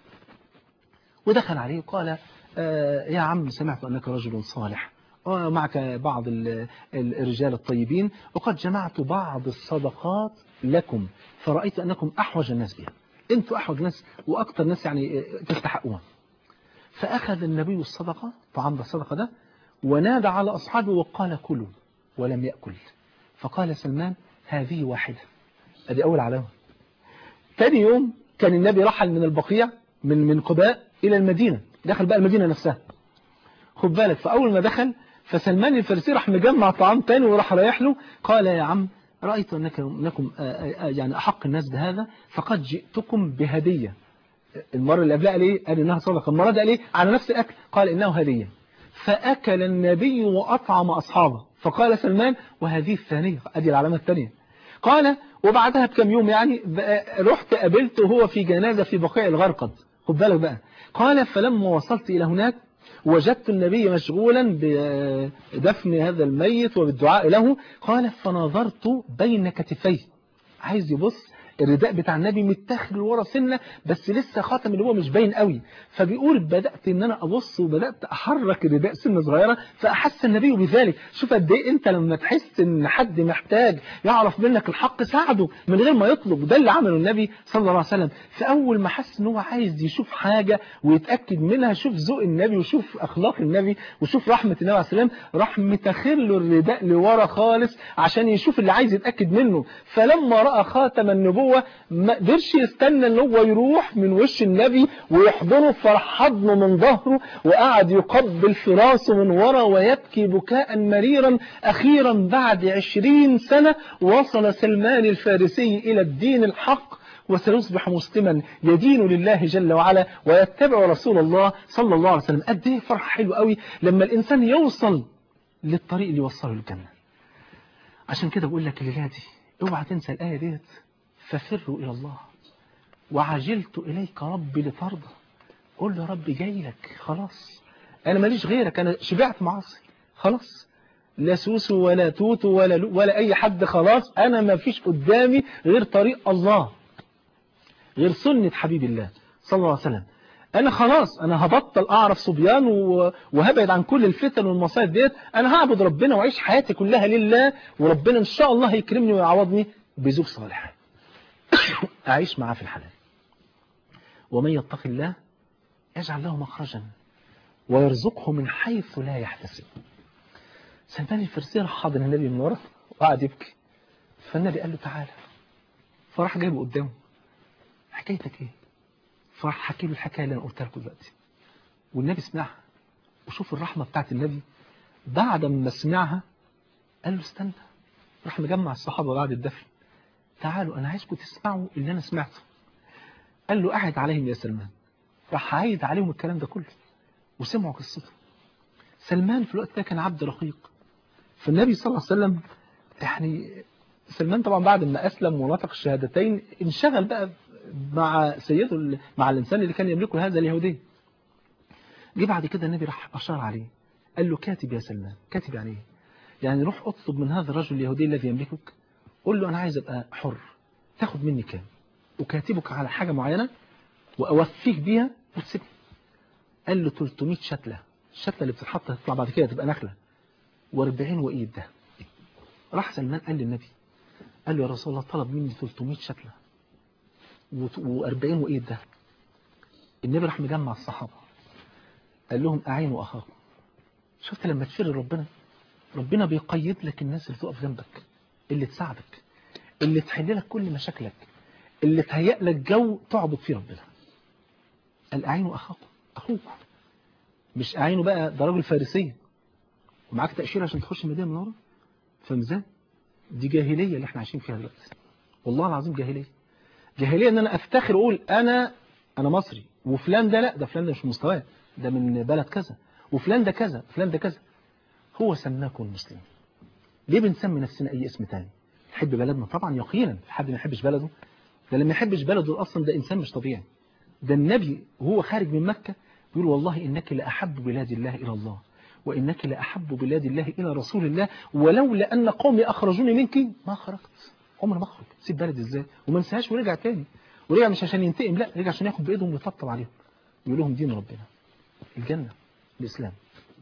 ودخل عليه وقال آه يا عم سمعت أنك رجل صالح ومعك بعض الرجال الطيبين وقد جمعت بعض الصدقات لكم فرأيت أنكم أحوج الناس بها، أنتوا أحوج ناس وأكثر ناس يعني تستحقوها. فأخذ النبي الصدقة طعام الصدقة ده ونادى على أصحابه وقال كلوا ولم يأكل. فقال سلمان هذه واحدة، ادي أول علامة. ثاني يوم كان النبي رحل من البقيع من من قباء إلى المدينة، دخل بقى المدينة نفسها، خد بالك. فأول ما دخل فسلمان الفارسي راح مجمع طعام تاني وراح رايح له قال يا عم رأيت أنكم أنكم يعني أحق الناس بهذا فقد جئتكم بهدية. المرة اللي قبلها قال ايه؟ قال إنها صدقة. المرة دي قال ايه؟ على نفس الأكل قال إنه هدية. فأكل النبي وأطعم أصحابه. فقال سلمان وهذه الثانية، ادي العلامة الثانية. قال وبعدها بكم يوم يعني رحت قابلته وهو في جنازة في بقيع الغرقد، خد بالك بقى. قال فلما وصلت إلى هناك وجدت النبي مشغولا بدفن هذا الميت وبالدعاء له. قال فنظرت بين كتفيه، عايز يبص الرداء بتاع النبي متاخد لورا سنه بس لسه خاتم اللي هو مش باين قوي. فبيقول بدأت ان انا ابص وبدأت احرك الرداء سنه صغيره فاحس النبي بذلك. شوف قد ايه انت لما تحس ان حد محتاج يعرف منك الحق ساعده من غير ما يطلب، ده اللي عمله النبي صلى الله عليه وسلم. فاول ما حس ان هو عايز يشوف حاجه ويتاكد منها، شوف ذوق النبي وشوف اخلاق النبي وشوف رحمه النبي عليه السلام، راح متاخر له الرداء لورا خالص عشان يشوف اللي عايز يتاكد منه. فلما راى خاتم النبوه ما قدرش يستنى ان هو يروح من وش النبي ويحضنه، فراح حضنه من ظهره وقعد يقبل في راسه من ورا ويبكي بكاء مريرا. اخيرا بعد عشرين سنة وصل سلمان الفارسي الى الدين الحق وسيصبح مسلما يدين لله جل وعلا ويتبع رسول الله صلى الله عليه وسلم. قد ايه فرح حلو قوي لما الانسان يوصل للطريق اللي يوصله للجنة. عشان كده بقول لك الليلة دي اوعى تنسى الآية ديت، ففروا إلى الله وعجلت إليك ربي لترضى. قول له يا رب جاي لك خلاص، أنا ماليش غيرك، أنا شبعت معاصي خلاص، لا سوسو ولا توتو ولا ولا أي حد، خلاص أنا ما فيش قدامي غير طريق الله، غير سنة حبيب الله صلى الله عليه وسلم. أنا خلاص أنا هبطل أعرف صبيان وهبعد عن كل الفتن والمصائب ديت، أنا هعبد ربنا وأعيش حياتي كلها لله، وربنا إن شاء الله هيكرمني ويعوضني بزوج صالح أعيش معاه في الحلال. ومن يتق الله يجعل له مخرجا ويرزقه من حيث لا يحتسب. سلمان الفارسي راح حاضن النبي من ورا وقعد يبكي، فالنبي قال له تعالى، فراح جايبه قدامه، حكايتك ايه؟ فراح حكي له الحكايه اللي انا قلتها لكم دلوقتي، والنبي سمعها. وشوف الرحمه بتاعت النبي، بعد ما سمعها قال له استنى، راح مجمع الصحابه بعد الدفن، تعالوا انا عايزكم تسمعوا اللي انا سمعته. قال له أعد عليهم يا سلمان، راح عايد عليهم الكلام ده كله وسمعوا قصته. سلمان في الوقت ده كان عبد رقيق، فالنبي صلى الله عليه وسلم يعني سلمان طبعا بعد ما أسلم ونطق الشهادتين انشغل بقى مع سيده، مع الإنسان اللي كان يملكه هذا اليهودي. جه بعد كده النبي راح أشار عليه قال له كاتب يا سلمان. كاتب يعني ايه؟ يعني روح اطلب من هذا الرجل اليهودي الذي يملكك، قول له أنا عايز أبقى حر، تاخد مني كام، وكاتبك على حاجة معينة وأوفيك بيها وتسيبني. قال له ثلاثمائة شتلة، الشتلة اللي بتتحط تطلع بعد كده تبقى نخلة، وأربعين وإيد ده. راح سلمان قال للنبي، قال له يا رسول الله طلب مني ثلاثمائة شتلة وأربعين وإيد ده. النبي راح مجمع الصحابة قال لهم أعينوا أخاكم. شفت لما تفر ربنا، ربنا بيقيد لك الناس اللي تقف جنبك، اللي تساعدك، اللي تحل لك كل مشاكلك، اللي تهيأ لك جو تعبد فيه ربنا. قال أعينوا أخاكم، أخوكم، مش أعينوا بقى ده راجل فارسية ومعاك تأشيرة عشان تخش المدينة من ورا. فاهم ازاي؟ دي جاهلية اللي احنا عايشين فيها دلوقتي، والله العظيم جاهلية. جاهلية ان انا افتخر اقول انا انا مصري، وفلان ده لا، ده فلان ده مش مستواه، ده من بلد كذا، وفلان ده كذا، فلان ده كذا. هو سماكم المسلمين. ليه بنسمي نفسنا اي اسم تاني؟ نحب بلدنا طبعا يقينا، في حد ما يحبش بلده؟ ده لما يحبش بلده اصلا ده انسان مش طبيعي. ده النبي وهو خارج من مكة يقول والله إنك لأحب بلاد الله إلى الله، وإنك لأحب بلاد الله إلى رسول الله، ولولا أن قومي أخرجوني منك ما خرجت. عمر ما اخرج، سيب بلدي ازاي؟ وما انساهاش ورجع تاني، ورجع مش عشان ينتقم، لا رجع عشان ياخد بايدهم ويطبطب عليهم يقول لهم دين ربنا الجنه الاسلام،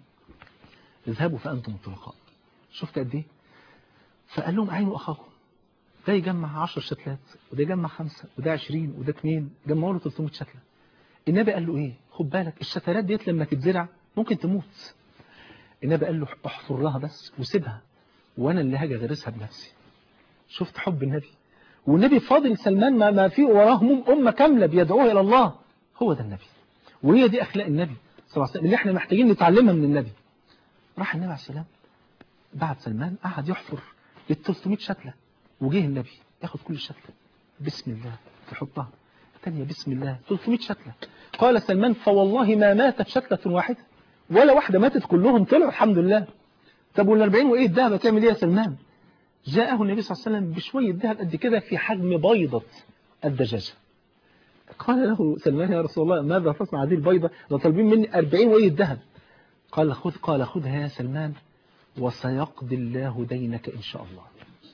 اذهبوا فانتم الطلقاء. شفت قد ايه؟ فقال لهم اعينوا اخاكم، ده يجمع عشر شتلات وده يجمع خمسه وده عشرين وده اثنين، جمعوا له ثلاثمائة شتله. النبي قال له ايه؟ خد بالك الشتلات ديت لما تتزرع ممكن تموت. النبي قال له احفر لها بس وسيبها وانا اللي هاجي اغرسها بنفسي. شفت حب النبي؟ والنبي فاضل سلمان ما, ما في وراهم امه كامله بيدعوها الى الله. هو ده النبي، وهي دي اخلاق النبي صلى الله عليه وسلم اللي احنا محتاجين نتعلمها من النبي. راح النبي عليه السلام بعد سلمان قعد يحفر ال ثلاثمائة شتله، وجه النبي ياخد كل شتله بسم الله يحطها، الثانيه بسم الله، ثلاثمائة شتله. قال سلمان فوالله ما ماتت شتله واحده، ولا واحده ماتت، كلهم طلعوا الحمد لله. طب وال أربعين وايه الذهب هتعمل ايه يا سلمان؟ جاءه النبي صلى الله عليه وسلم بشويه ذهب قد كده في حجم بيضه الدجاجه. قال له سلمان يا رسول الله ماذا تصنع هذه البيضه؟ ده طالبين مني أربعين وايه الذهب. قال خذ قال خذها يا سلمان وسيقضي الله دينك ان شاء الله.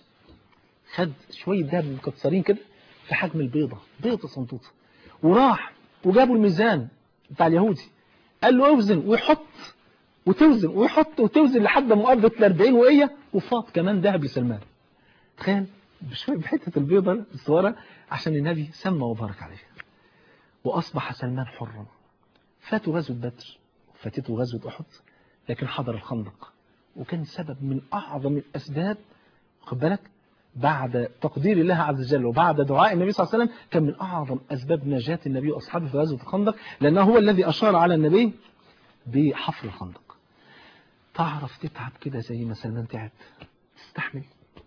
خد شويه ذهب مكسرين كده في حجم البيضه، بيضه صندوقه، وراح وجابوا الميزان بتاع اليهودي، قال له اوزن ويحط وتوزن ويحط وتوزن لحد ما قضت ال أربعين وقيه، وفاض كمان ذهب لسلمان. تخيل بشويه بحته البيضه الصغيره عشان النبي سمى وبارك عليه. واصبح سلمان حرا. فاتوا غزوه بدر، فاتته غزوه احد، لكن حضر الخندق، وكان سبب من اعظم الاسباب، خد بالك، بعد تقدير الله عز وجل وبعد دعاء النبي صلى الله عليه وسلم، كان من اعظم اسباب نجاه النبي واصحابه في غزوه الخندق، لانه هو الذي اشار على النبي بحفر الخندق. تعرف تتعب كده زي ما سلمان تعب؟ تستحمل؟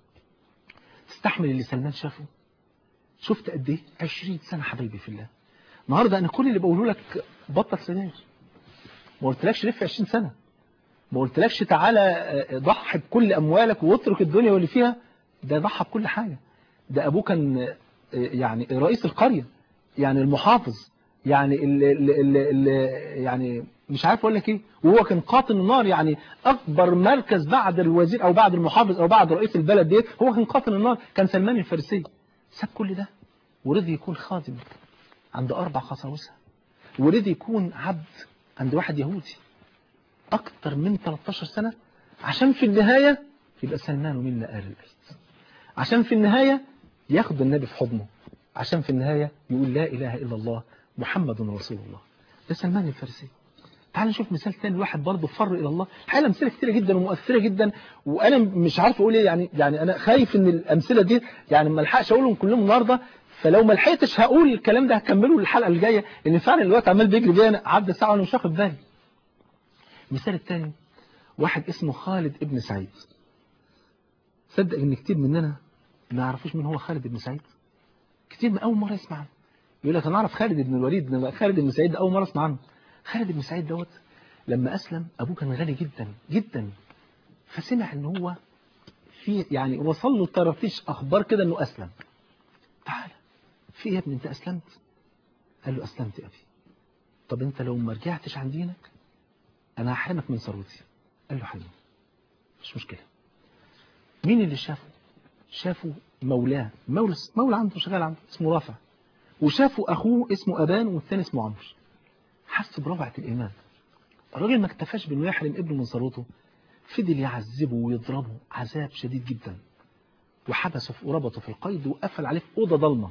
تستحمل اللي سلمان شافه؟ شفت قد ايه؟ عشرين سنة حبايبي في الله. النهارده انا كل اللي بقوله لك بطل سجاير، ما قلتلكش لف عشرين سنة، ما قلتلكش تعالى ضحي بكل اموالك واترك الدنيا واللي فيها، ده ضحى بكل حاجة. ده ابوه كان يعني رئيس القرية، يعني المحافظ، يعني اللي اللي اللي يعني مش عارف اقول لك ايه، وهو كان قاطن النار، يعني اكبر مركز بعد الوزير او بعد المحافظ او بعد رئيس البلد ديت هو كان قاطن النار، كان سلمان الفارسي. ساب كل ده ورضي يكون خادم عند اربع خصاوسه، ورضي يكون عبد عند واحد يهودي اكتر من ثلاثة عشر سنة، عشان في النهايه يبقى سلمان منا آل البيت، عشان في النهايه ياخد النبي في حضنه، عشان في النهايه يقول لا اله الا الله محمد رسول الله. ده سلمان الفارسي. تعال نشوف مثال ثاني لواحد برضه فر الى الله. الحقيقه امثله كتيره جدا ومؤثره جدا، وانا مش عارف اقول ايه، يعني يعني انا خايف ان الامثله دي يعني ما الحقش اقولهم كلهم النهارده، فلو ما لحقتش هقول الكلام ده هكمله للحلقه الجايه، لان فعلا الوقت عمال بيجري بيا، عدى ساعه وانا مش واخد بالي. المثال الثاني واحد اسمه خالد ابن سعيد. صدق ان كتير مننا ما يعرفوش مين هو خالد ابن سعيد؟ كتير من اول مره يسمع عنه. يقول لك انا اعرف خالد بن الوليد، انما خالد بن سعيد اول مره اسمع عنه. خالد بن سعيد دوت لما اسلم ابوه كان غني جدا جدا، فسمع ان هو في يعني وصل له طرطيش اخبار كده انه اسلم. تعالى في يا ابني انت اسلمت؟ قال له اسلمت يا ابي. طب انت لو ما رجعتش عن دينك انا هحرمك من ثروتي. قال له حبيبي مش مشكله. مين اللي شافه؟ شافه مولاه، مولى مولى عنده شغال عنده اسمه رافع، وشافوا أخوه اسمه أبان والثاني اسمه عمرو. حس بروعة الإيمان. الراجل ما اكتفاش بأنه يحرم ابنه من ثروته، فضل يعذبه ويضربه عذاب شديد جدا، وحبسه وربطه في القيد وقفل عليه في أوضة ضلمة،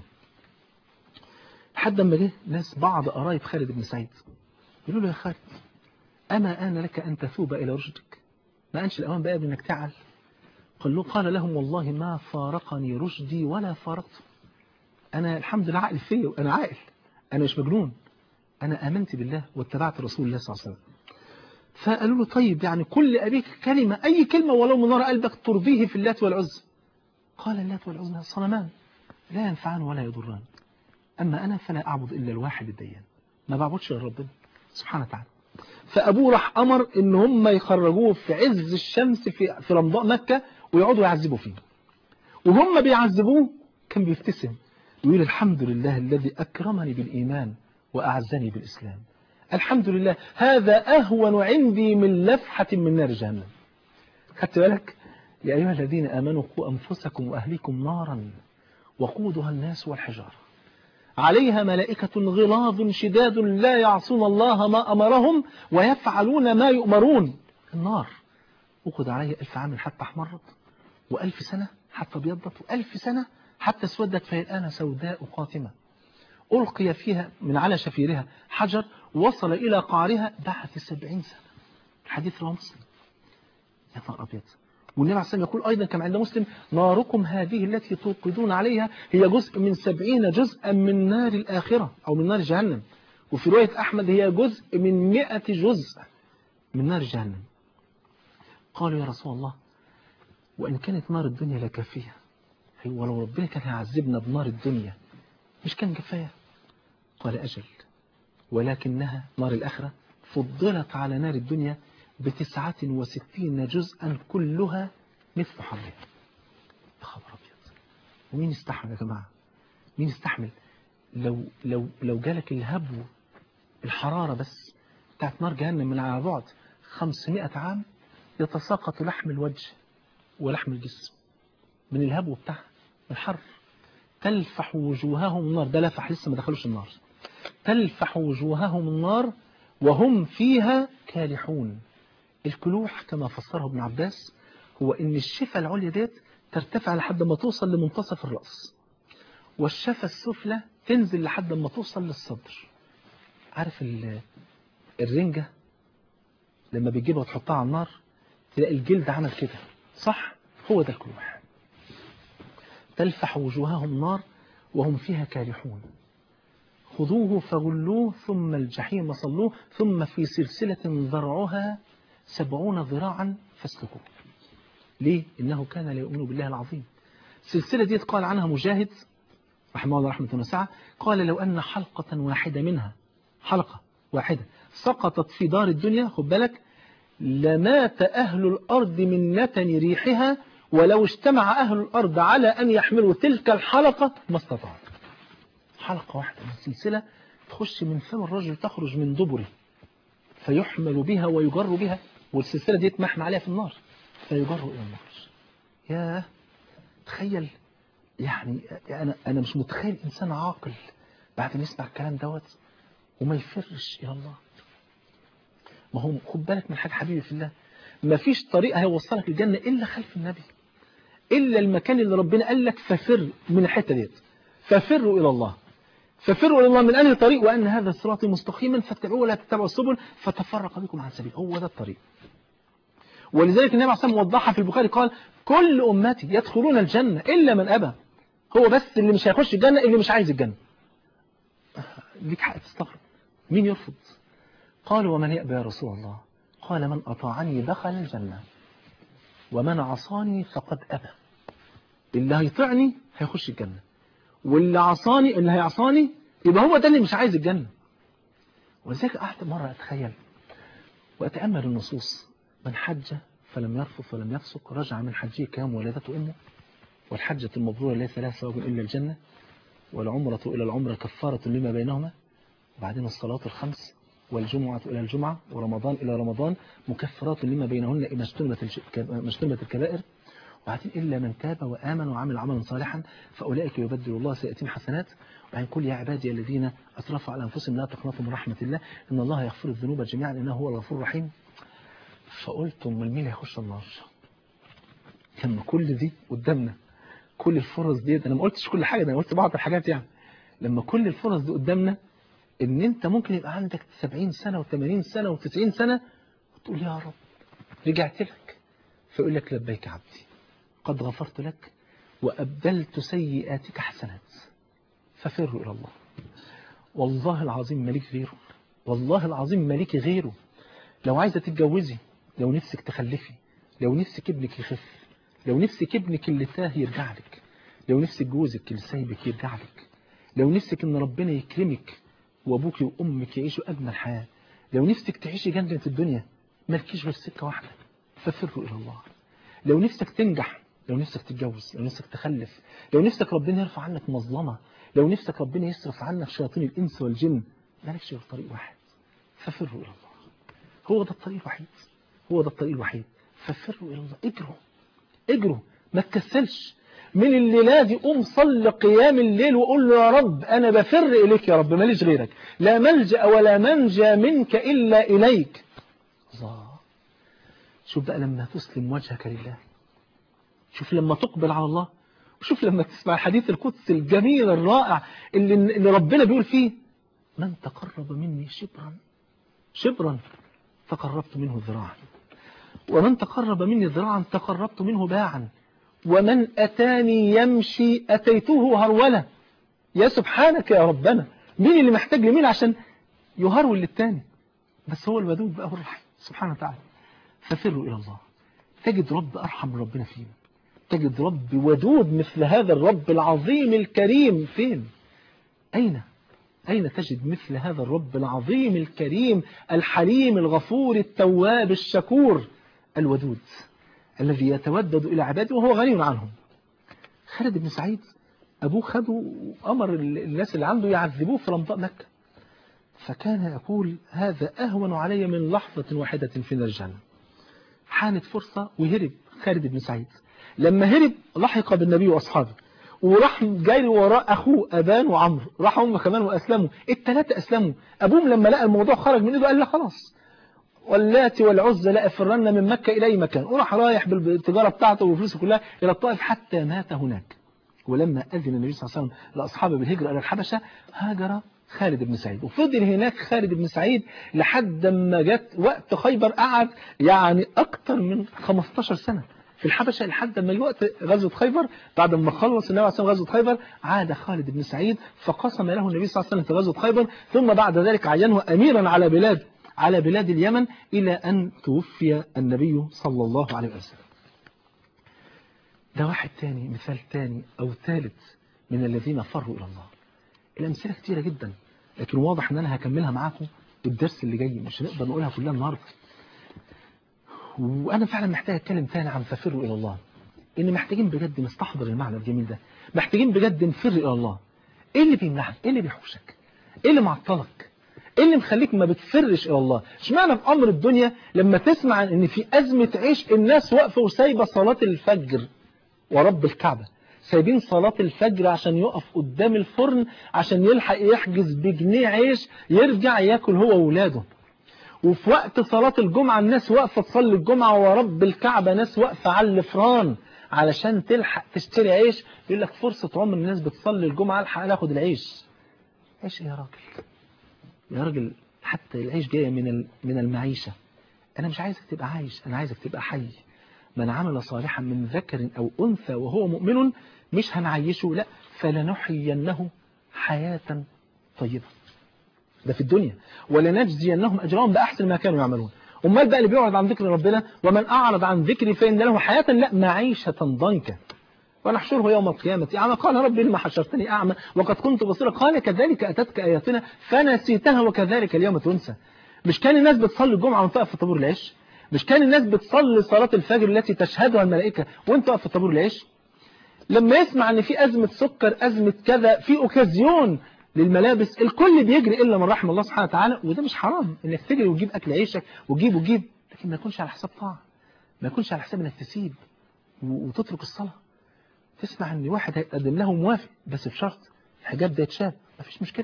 لحد ما جه ناس بعض قرايب خالد بن سعيد يقولوا له يا خالد أما آن لك أن تثوب إلى رشدك؟ ما أنش الأوان بقى بأنك تعال؟ قال له قال لهم والله ما فارقني رشدي ولا فارقته، أنا الحمد لله عقل فيا وأنا عاقل، أنا مش مجنون، أنا آمنت بالله واتبعت رسول الله صلى الله عليه وسلم. فقالوا له طيب يعني كل أبيك كلمة، أي كلمة ولو من وراء قلبك ترضيه في اللات والعزى. قال اللات والعزى صنمان لا ينفعان ولا يضران، أما أنا فلا أعبد إلا الواحد الديان، ما بعبدش إلا ربنا سبحانه وتعالى. فأبوه راح أمر إن هم يخرجوه في عز الشمس في في رمضاء مكة ويقعدوا يعذبوا فيه، وهم بيعذبوه كان بيبتسم ويقول الحمد لله الذي أكرمني بالإيمان وأعزني بالإسلام، الحمد لله هذا أهون عندي من لفحة من نار جهنم. خدت بالك؟ يا أيها الذين آمنوا قوا أنفسكم وأهليكم نارا وقودها الناس والحجارة عليها ملائكة غلاظ شداد لا يعصون الله ما أمرهم ويفعلون ما يؤمرون. النار وقد عليها ألف عام حتى احمرت، وألف سنة حتى ابيضت، وألف سنة حتى اسودت، فهي الآن سوداء قاتمة. ألقي فيها من على شفيرها حجر وصل إلى قعرها بعد سبعين سنة. الحديث رواه مسلم. يا نهار أبيض. والنبي عليه الصلاة والسلام يقول أيضا كما عند مسلم: ناركم هذه التي توقدون عليها هي جزء من سبعين جزءا من نار الآخرة أو من نار جهنم. وفي رواية أحمد هي جزء من مئة جزء من نار جهنم. قالوا يا رسول الله وإن كانت نار الدنيا لكافية، ولو ربنا كان هيعذبنا بنار الدنيا مش كان كفاية؟ قال أجل، ولكنها نار الآخرة فضلت على نار الدنيا بتسعة وستين جزءا كلها مثل حرها. يا خبر أبيض. ومين يستحمل يا جماعة؟ مين يستحمل لو لو لو جالك الهبو الحرارة بس بتاعت نار جهنم من على بعد خمسمائة عام يتساقط لحم الوجه ولحم الجسم من الهبو بتاعها الحر. تلفح وجوههم النار، ده لفح لسه ما دخلوش النار. تلفح وجوههم النار وهم فيها كالحون. الكلوح كما فسره ابن عباس هو ان الشفة العليا ديت ترتفع لحد ما توصل لمنتصف الرأس، والشفة السفلى تنزل لحد ما توصل للصدر. عارف الرنجة لما بتجيبها وتحطها على النار تلاقي الجلد عمل كده، صح؟ هو ده الكلوح. تلفح وجوههم نار وهم فيها كالحون. خذوه فغلوه ثم الجحيم صلوه ثم في سلسلة ذرعها سبعون ذراعا فاسلكوه. ليه؟ إنه كان لا يؤمن بالله العظيم. السلسلة دي قال عنها مجاهد رحمه الله رحمة واسعة، قال لو أن حلقة واحدة منها، حلقة واحدة سقطت في دار الدنيا، خد بالك، لمات أهل الأرض من نتن ريحها، ولو اجتمع أهل الأرض على أن يحملوا تلك الحلقة ما استطاعوا. حلقة واحدة من السلسلة تخش من فم الرجل تخرج من دبره فيحمل بها ويجر بها، والسلسلة دي تمحن عليها في النار فيجر إلى النار. يا تخيل يعني، أنا أنا مش متخيل إنسان عاقل بعد ما يسمع الكلام دوت وما يفرش إلى الله. ما هو خد بالك من حاجة حبيبي في الله، ما فيش طريقة هيوصلك الجنة إلا خلف النبي، إلا المكان اللي ربنا قال لك ففر من الحتة ديت، ففروا إلى الله. ففروا إلى الله من أنهي طريق؟ وأن هذا الصراط مستقيما فاتبعوه ولا تتبعوا السبل فتفرق بكم عن سبيل. هو ده الطريق. ولذلك النبي عليه الصلاة والسلام وضحها في البخاري، قال كل أمتي يدخلون الجنة إلا من أبى. هو بس اللي مش هيخش الجنة اللي مش عايز الجنة. ليك حق تستغرب، مين يرفض؟ قالوا ومن يأبى يا رسول الله؟ قال من أطاعني دخل الجنة ومن عصاني فقد أبى. اللي هيطعني هيخش الجنة، واللي عصاني اللي هيعصاني يبقى هو ده اللي مش عايز الجنة. ولذلك قعدت مرة أتخيل وأتأمل النصوص: من حج فلم يرفث ولم يفسق رجع من حجه كيوم ولدته أمه، والحجة المبرورة ليس لها ثواب إلا الجنة، والعمرة إلى العمرة كفارة لما بينهما، وبعدين الصلاة الخمس والجمعة إلى الجمعة ورمضان إلى رمضان مكفرات لما بينهن إذا اجتنبت الكبائر، وبعدين إلا من تاب وآمن وعمل عملا صالحا فأولئك يبدل الله سيئاتهم حسنات. وبعدين قل يا عبادي الذين أسرفوا على أنفسهم لا تقنطوا من رحمة الله إن الله يغفر الذنوب جميعا إنه هو الغفور الرحيم. فقلت أمال مين هيخش النار لما كل دي قدامنا، كل الفرص دي؟ أنا ما قلتش كل حاجة، أنا قلت بعض الحاجات. يعني لما كل الفرص دي قدامنا، إن أنت ممكن يبقى عندك سبعين سنة وثمانين سنة وتسعين سنة وتقول يا رب رجعت لك، فيقول لك لبيك عبدي قد غفرت لك وأبدلت سيئاتك حسنات ففروا إلى الله. والله العظيم مالك غيره، والله العظيم مالك غيره. لو عايزة تتجوزي، لو نفسك تخلفي، لو نفسك ابنك يخف، لو نفسك ابنك اللي تاه يرجع لك، لو نفسك جوزك اللي سايبك يرجع لك، لو نفسك ان ربنا يكرمك وابوك وامك يعيشوا اجمل حياة، لو نفسك تعيشي جنة الدنيا، مالكيش غير سكة واحدة، ففروا الى الله. لو نفسك تنجح، لو نفسك تتجوز، لو نفسك تخلف، لو نفسك ربنا يرفع عنك مظلمة، لو نفسك ربنا يصرف عنك شياطين الانس والجن، مالكش غير طريق واحد، ففروا الى الله. هو ده الطريق الوحيد، هو ده الطريق الوحيد، ففروا الى الله. اجروا اجروا، ما تكسلش. من الليلة دي قوم صل قيام الليل وقول له يا رب أنا بفر إليك يا رب، ماليش غيرك، لا ملجأ ولا منجى منك إلا إليك. الله، شوف بقى لما تسلم وجهك لله، شوف لما تقبل على الله، وشوف لما تسمع الحديث القدسي الجميل الرائع اللي, اللي ربنا بيقول فيه من تقرب مني شبرا شبرا تقربت منه ذراعا، ومن تقرب مني ذراعا تقربت منه باعا، ومن أتاني يمشي أتيته هرولة. يا سبحانك يا ربنا، مين اللي محتاج لمين عشان يهرول للتاني؟ بس هو الودود بقى هو الرحيم سبحانه وتعالى. ففروا إلى الله، تجد رب أرحم من ربنا فينا، تجد رب ودود مثل هذا الرب العظيم الكريم فين؟ أين؟ أين تجد مثل هذا الرب العظيم الكريم الحليم الغفور التواب الشكور الودود الذي يتودد إلى عباده وهو غني عنهم. خالد بن سعيد أبوه خده وأمر الناس اللي عنده يعذبوه في رمضاء مكة، فكان يقول هذا أهون علي من لحظة واحدة في الجنة. حانت فرصة وهرب خالد بن سعيد. لما هرب لحق بالنبي وأصحابه، وراح جاي وراء أخوه أبان وعمرو، راحوا هم كمان وأسلموا، الثلاثة أسلموا. أبوهم لما لقى الموضوع خرج من إيده قال لا خلاص، واللات والعزى لا أفرن من مكة إلى أي مكان، وراح رايح بالتجارة بتاعته وفلوسه كلها إلى الطائف حتى مات هناك. ولما أذن النبي صلى الله عليه وسلم لأصحابه بالهجرة إلى الحبشة هاجر خالد بن سعيد، وفضل هناك خالد بن سعيد لحد ما جت وقت خيبر، قعد يعني أكتر من خمستاشر سنة في الحبشة لحد ما الوقت غزوة خيبر. بعد ما خلص النبي عليه الصلاة والسلام غزوة خيبر عاد خالد بن سعيد فقسم له النبي صلى الله عليه وسلم في غزوة خيبر، ثم بعد ذلك عينه أميرا على بلاد على بلاد اليمن إلى أن توفي النبي صلى الله عليه وسلم. ده واحد تاني، مثال تاني أو ثالث من الذين فروا إلى الله. الأمثلة كتيرة جدا، لكن واضح أن أنا هكملها معاكم الدرس اللي جاي، مش هنقدر نقولها كلها النهاردة. وأنا فعلا محتاج أتكلم تاني عن ففروا إلى الله، إن محتاجين بجد نستحضر المعنى الجميل ده، محتاجين بجد نفر إلى الله. إيه اللي بيمنعك؟ إيه اللي بيحوشك؟ إيه اللي معطلك؟ إيه اللي مخليك ما بتفرش إلى الله؟ اشمعنى في أمر الدنيا لما تسمع إن في أزمة عيش الناس واقفة وسايبة صلاة الفجر ورب الكعبة، سايبين صلاة الفجر عشان يقف قدام الفرن عشان يلحق يحجز بجنيه عيش يرجع ياكل هو وولاده. وفي وقت صلاة الجمعة الناس واقفة تصلي الجمعة ورب الكعبة ناس واقفة على الفران علشان تلحق تشتري عيش. يقول لك فرصة عمر الناس بتصلي الجمعة الحق ناخد العيش. عيش يا راجل، يا راجل حتى العيش جاية من من المعيشة. أنا مش عايزك تبقى عايش، أنا عايزك تبقى حي. من عمل صالحا من ذكر أو أنثى وهو مؤمن، مش هنعيشه، لا فلنحيينه حياة طيبة، ده في الدنيا، ولنجزينهم أجرهم بأحسن ما كانوا يعملون. أمال بقى اللي بيعرض عن ذكر ربنا ومن أعرض عن ذكري فإن له حياة لا معيشة ضنكا ونحشره يوم القيامة أعمى قال ربي لما حشرتني أعمى وقد كنت بصيرا قال كذلك أتتك آياتنا فنسيتها وكذلك اليوم تنسى. مش كان الناس بتصلي الجمعة وانت واقف في طابور العيش؟ مش كان الناس بتصلي صلاة الفجر التي تشهدها الملائكة وانت واقف في طابور العيش؟ لما يسمع ان في أزمة سكر، أزمة كذا، في أوكازيون للملابس، الكل بيجري إلا من رحم الله سبحانه وتعالى. وده مش حرام انك تجري وتجيب أكل عيشك وتجيب وتجيب، لكن ما يكونش على حساب طاعة، ما يكونش على حساب انك تسيب وتترك الصلاة. تسمع ان واحد هيقدم له موافق بس بشرط الحجاب ده يتشال، مفيش مشكلة،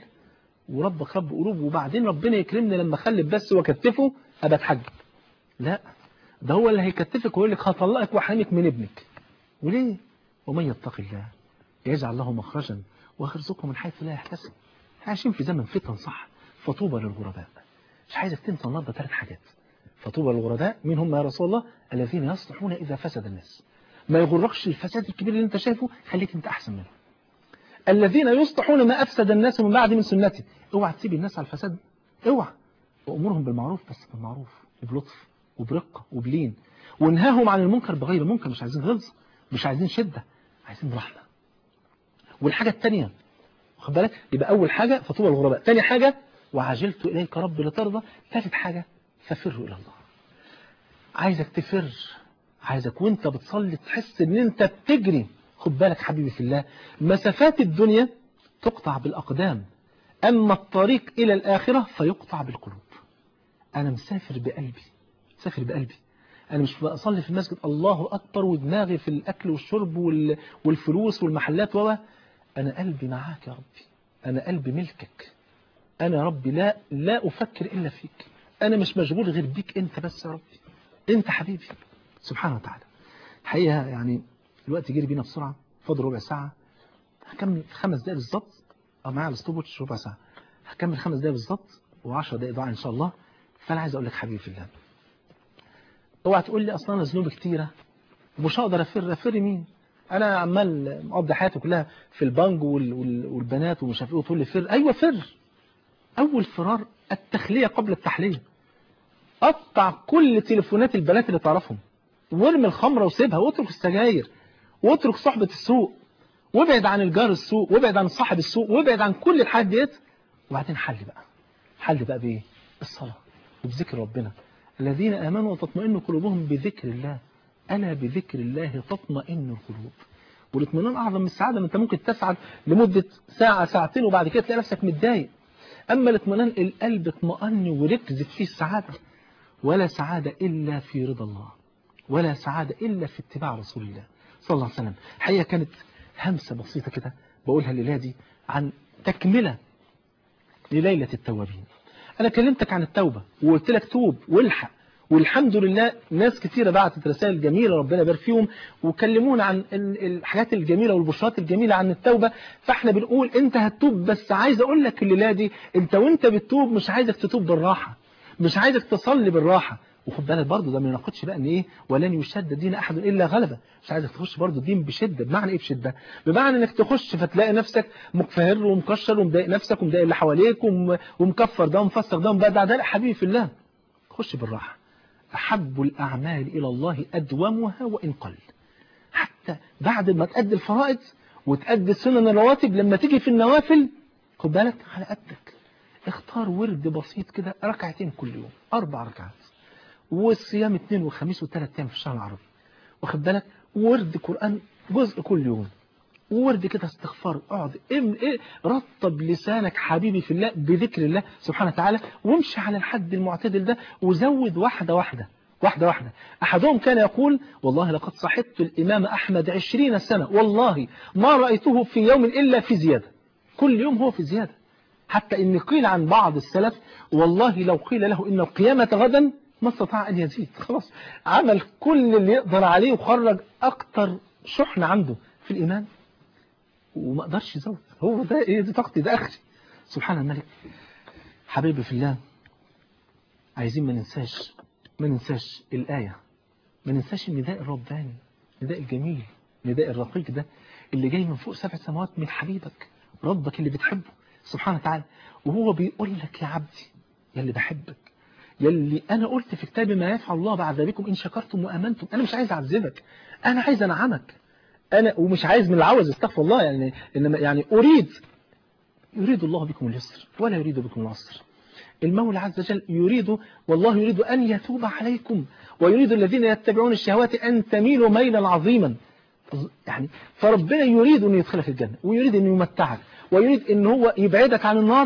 وربك رب قلوب، وبعدين ربنا يكرمني لما اخلف بس واكتفه ابقى اتحجب. لا، ده هو اللي هيكتفك ويقول لك هطلقك واحرمك من ابنك. وليه؟ ومن يتق الله يجعل له مخرجا ويرزقه من حيث لا يحتسب. عايشين في زمن فتن صح، فطوبى للغرباء. مش عايزك تنسى النهارده ثلاث حاجات. فطوبى للغرباء، مين هم يا رسول الله؟ الذين يصلحون اذا فسد الناس. ما يغرقش الفساد الكبير اللي انت شايفه، خليك انت احسن منه. الذين يصلحون ما افسد الناس من بعد من سنتي. اوعى تسيب الناس على الفساد، اوعى. وامورهم بالمعروف، بس بالمعروف وبلطف وبرقه وبلين، وانهاهم عن المنكر بغير منكر. مش عايزين غلظ، مش عايزين شده، عايزين رحمه. والحاجه الثانيه واخد بالك، يبقى اول حاجه فطوبى للغرباء، ثاني حاجه وعجلت اليك ربي لترضى، ثالث حاجه ففروا الى الله. عايزك تفر، عايزك وانت بتصلي تحس ان انت بتجري. خد بالك حبيبي في الله، مسافات الدنيا تقطع بالاقدام، اما الطريق الى الاخره فيقطع بالقلوب. انا مسافر بقلبي، مسافر بقلبي. أنا مش بصلي في المسجد الله أكبر ودماغي في الأكل والشرب والفلوس والمحلات و أنا قلبي معاك يا ربي، أنا قلبي ملكك، أنا يا ربي لا لا أفكر إلا فيك، أنا مش مشغول غير بيك أنت بس يا ربي، أنت حبيبي سبحانه وتعالى. الحقيقة يعني الوقت جري بينا بسرعة، فاضل ربع ساعة، هكمل في خمس دقايق بالظبط، أو معايا الستوب واتش ربع ساعة، هكمل خمس دقايق بالظبط وعشر دقايق دعاء إن شاء الله. فأنا عايز أقول لك حبيبي في الله، اوعى تقول لي أصلا أنا ذنوبي كتيرة ومش هقدر أفر. أفر مين؟ أنا عمال مقضي حياتي كلها في البنج وال... وال... والبنات ومش عارف إيه، وتقول لي فر. أيوه فر. أول فرار التخلية قبل التحلية. قطع كل تليفونات البنات اللي تعرفهم، وارمي الخمرة وسيبها، واترك السجاير، واترك صحبة السوق، وابعد عن الجار السوق، وابعد عن صاحب السوق، وابعد عن كل الحاجات ديت. وبعدين حل بقى. حل بقى بإيه؟ الصلاة وبذكر ربنا. الذين آمنوا وتطمئن قلوبهم بذكر الله، ألا بذكر الله تطمئن القلوب. والاطمئنان أعظم من السعادة. ما أنت ممكن تسعد لمدة ساعة ساعتين وبعد كده تلاقي نفسك متضايق. أما الاطمئنان القلب اطمئن وركزت فيه السعادة. ولا سعادة إلا في رضا الله، ولا سعادة إلا في اتباع رسول الله صلى الله عليه وسلم. حقيقة كانت همسة بسيطة كده بقولها الليلة دي عن تكملة لليلة التوابين. أنا كلمتك عن التوبة وقلت لك توب والحق، والحمد لله ناس كثيرة بعتت رسائل جميلة ربنا يبارك فيهم وكلمونا عن الحاجات الجميلة والبشرات الجميلة عن التوبة. فاحنا بنقول انت هتتوب، بس عايز اقول لك الليلة دي انت وانت بتتوب مش عايزك تتوب بالراحة، مش عايزك تصلي بالراحة. وخد بالك برضه ده ما يناقضش بقى ان ايه ولن يشد دين احد الا غلبه. مش عايزك تخش برضه الدين بشده. بمعنى ايه بشده؟ بمعنى انك تخش فتلاقي نفسك مكفهر ومكشر ومضايق نفسك ومضايق اللي حواليك ومكفر ده ومفسر ده ومبدع ده. لا حبيبي في الله، خش بالراحه. احب الاعمال الى الله ادومها وان قل. حتى بعد ما تأدي الفرائض وتأدي سنن الرواتب، لما تيجي في النوافل خد بالك على قدك. اختار ورد بسيط كده، ركعتين كل يوم، اربع ركعات، والصيام اثنين وخميس وثلاث ايام في الشهر العربي، واخد بالك، ورد قرآن جزء كل يوم، وورد كده استغفار. اقعد ايه رطب لسانك حبيبي في الله بذكر الله سبحانه وتعالى، وامشي على الحد المعتدل ده، وزود واحدة واحدة واحدة واحدة. أحدهم كان يقول والله لقد صحبت الإمام أحمد عشرين سنة والله ما رأيته في يوم إلا في زيادة. كل يوم هو في زيادة. حتى إن قيل عن بعض السلف والله لو قيل له إن القيامة غدا ما استطاع أن يزيد. خلاص عمل كل اللي يقدر عليه وخرج أكتر شحنة عنده في الإيمان وما قدرش يزود. هو ده إيه؟ دي طاقتي، ده آخري. سبحان الملك. حبيبي في الله، عايزين ما ننساش ما ننساش الآية، ما ننساش النداء الرباني، النداء الجميل، النداء الرقيق ده اللي جاي من فوق سبع سماوات من حبيبك ربك اللي بتحبه سبحانه وتعالى. وهو بيقول لك يا عبدي يا اللي بحبك، يلي أنا قلت في كتابي ما يفعل الله بعذابكم إن شكرتم وأمنتم. أنا مش عايز أعذبك، أنا عايز أنعمك. أنا ومش عايز من العوز، استغفر الله، يعني إنما يعني أريد يريد الله بكم اليسر ولا يريد بكم العسر. المولى عز وجل يريد، والله يريد أن يتوب عليكم، ويريد الذين يتبعون الشهوات أن تميلوا ميلا عظيما. يعني فربنا يريد أن يدخلك الجنة، ويريد أن يمتعك، ويريد أن هو يبعدك عن النار.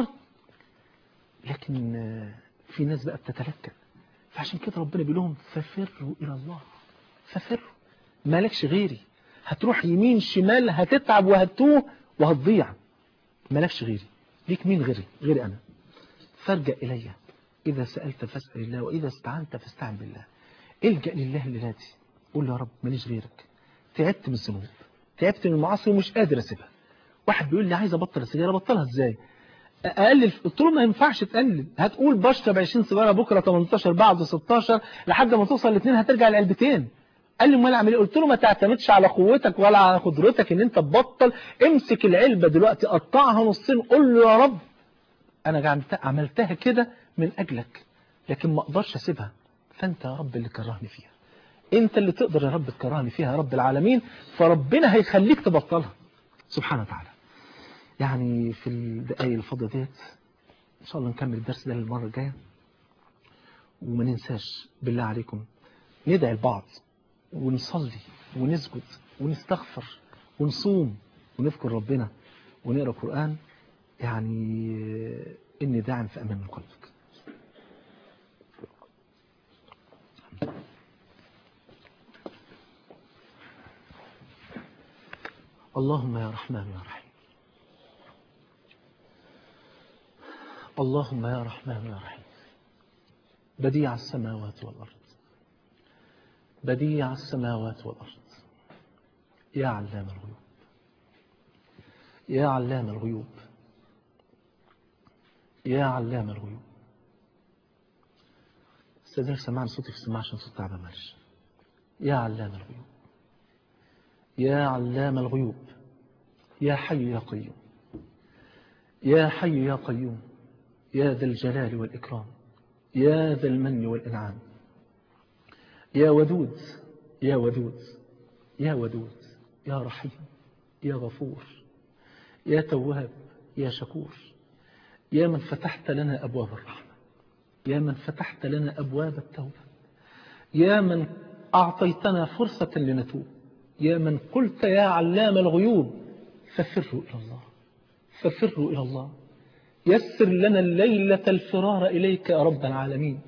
لكن في ناس بقى بتتلكأ. فعشان كده ربنا بيقول لهم ففروا إلى الله، ففروا، مالكش غيري. هتروح يمين شمال هتتعب وهتوه وهتضيع، مالكش غيري. ليك مين غيري؟ غيري أنا. فارجع إلي، إذا سألت فاسأل الله، وإذا استعنت فاستعن بالله. الجأ لله الليلة دي، قول له يا رب ماليش غيرك. تعبت من الذنوب، تعبت من المعاصي ومش قادر أسيبها. واحد بيقول لي عايز أبطل السجاير، أبطلها إزاي؟ أقلل. قلت له ما ينفعش تقلل. هتقول بشرب عشرين سيجاره بكره تمنتاشر بعد ستاشر لحد ما توصل لاثنين هترجع لعلبتين. قال لي امال اعمل ايه؟ قلت له ما تعتمدش على قوتك ولا على قدرتك ان انت تبطل. امسك العلبه دلوقتي قطعها نصين، قول له يا رب انا عملتها كده من اجلك لكن ما اقدرش اسيبها، فانت يا رب اللي كرهني فيها، انت اللي تقدر يا رب تكرهني فيها يا رب العالمين. فربنا هيخليك تبطلها سبحانه وتعالى. يعني في الدقايق الفاضيه ديت ان شاء الله نكمل الدرس ده المره الجايه. وما ننساش بالله عليكم ندعي البعض ونصلي ونسجد ونستغفر ونصوم ونذكر ربنا ونقرأ قرآن. يعني إني داعم في أمان من قلبك. اللهم يا رحمن يا رحيم، اللهم يا رحمن يا رحيم، بديع السماوات والأرض، بديع السماوات والأرض، يا علام الغيوب، يا علام الغيوب، يا علام الغيوب. استاذنك سمعني صوتي في السماعة عشان صوت تعبان معلش. يا علام الغيوب، يا علام الغيوب، يا حي يا قيوم، يا حي يا قيوم، يا ذا الجلال والإكرام، يا ذا المن والإنعام، يا ودود يا ودود يا ودود، يا رحيم، يا غفور، يا تواب، يا شكور، يا من فتحت لنا أبواب الرحمة، يا من فتحت لنا أبواب التوبة، يا من أعطيتنا فرصة لنتوب، يا من قلت يا علام الغيوب ففروا إلى الله، ففروا إلى الله. يسر لنا الليلة الفرار إليك يا رب العالمين.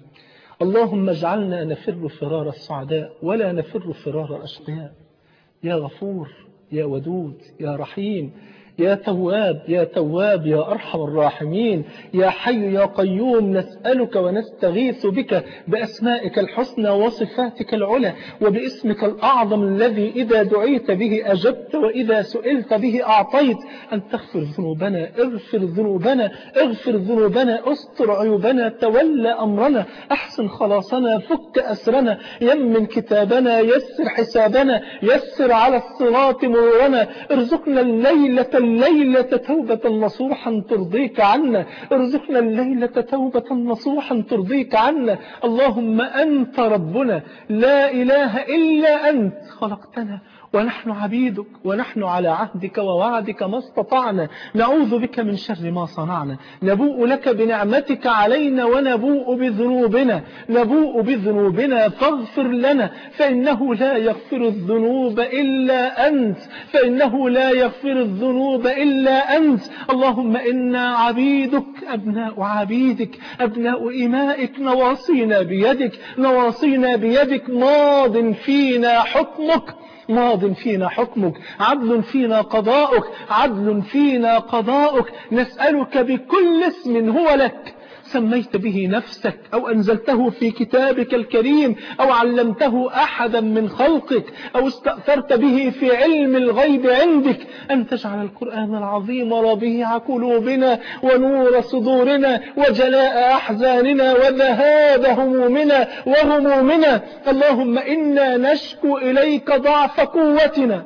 اللهم اجعلنا نفر فرار السعداء ولا نفر فرار الأشقياء. يا غفور، يا ودود، يا رحيم، يا تواب، يا تواب، يا أرحم الراحمين، يا حي يا قيوم، نسألك ونستغيث بك بأسمائك الحسنى وصفاتك العلى وباسمك الأعظم الذي إذا دعيت به أجبت وإذا سئلت به أعطيت، أن تغفر ذنوبنا، اغفر ذنوبنا، اغفر ذنوبنا، استر عيوبنا، تولى أمرنا، أحسن خلاصنا، فك أسرنا، يمن كتابنا، يسر حسابنا، يسر على الصراط مرورنا، ارزقنا الليلة الليلة توبة نصوحا ترضيك عنا، ارزقنا الليلة توبة نصوحا ترضيك عنا. اللهم أنت ربنا لا إله إلا أنت، خلقتنا ونحن عبيدك ونحن على عهدك ووعدك ما استطعنا، نعوذ بك من شر ما صنعنا، نبوء لك بنعمتك علينا ونبوء بذنوبنا، نبوء بذنوبنا فاغفر لنا، فإنه لا يغفر الذنوب إلا أنت، فإنه لا يغفر الذنوب إلا أنت. اللهم إنا عبيدك أبناء عبيدك أبناء إمائك، نواصينا بيدك، نواصينا بيدك، ماض فينا حكمك، ماض فينا حكمك، عدل فينا قضاؤك، عدل فينا قضاؤك. نسألك بكل اسم هو لك سميت به نفسك أو أنزلته في كتابك الكريم أو علمته أحدا من خلقك أو استأثرت به في علم الغيب عندك، أن تجعل القرآن العظيم ربيع قلوبنا ونور صدورنا وجلاء أحزاننا وذهاب همومنا وهمومنا. اللهم إنا نشكو إليك ضعف قوتنا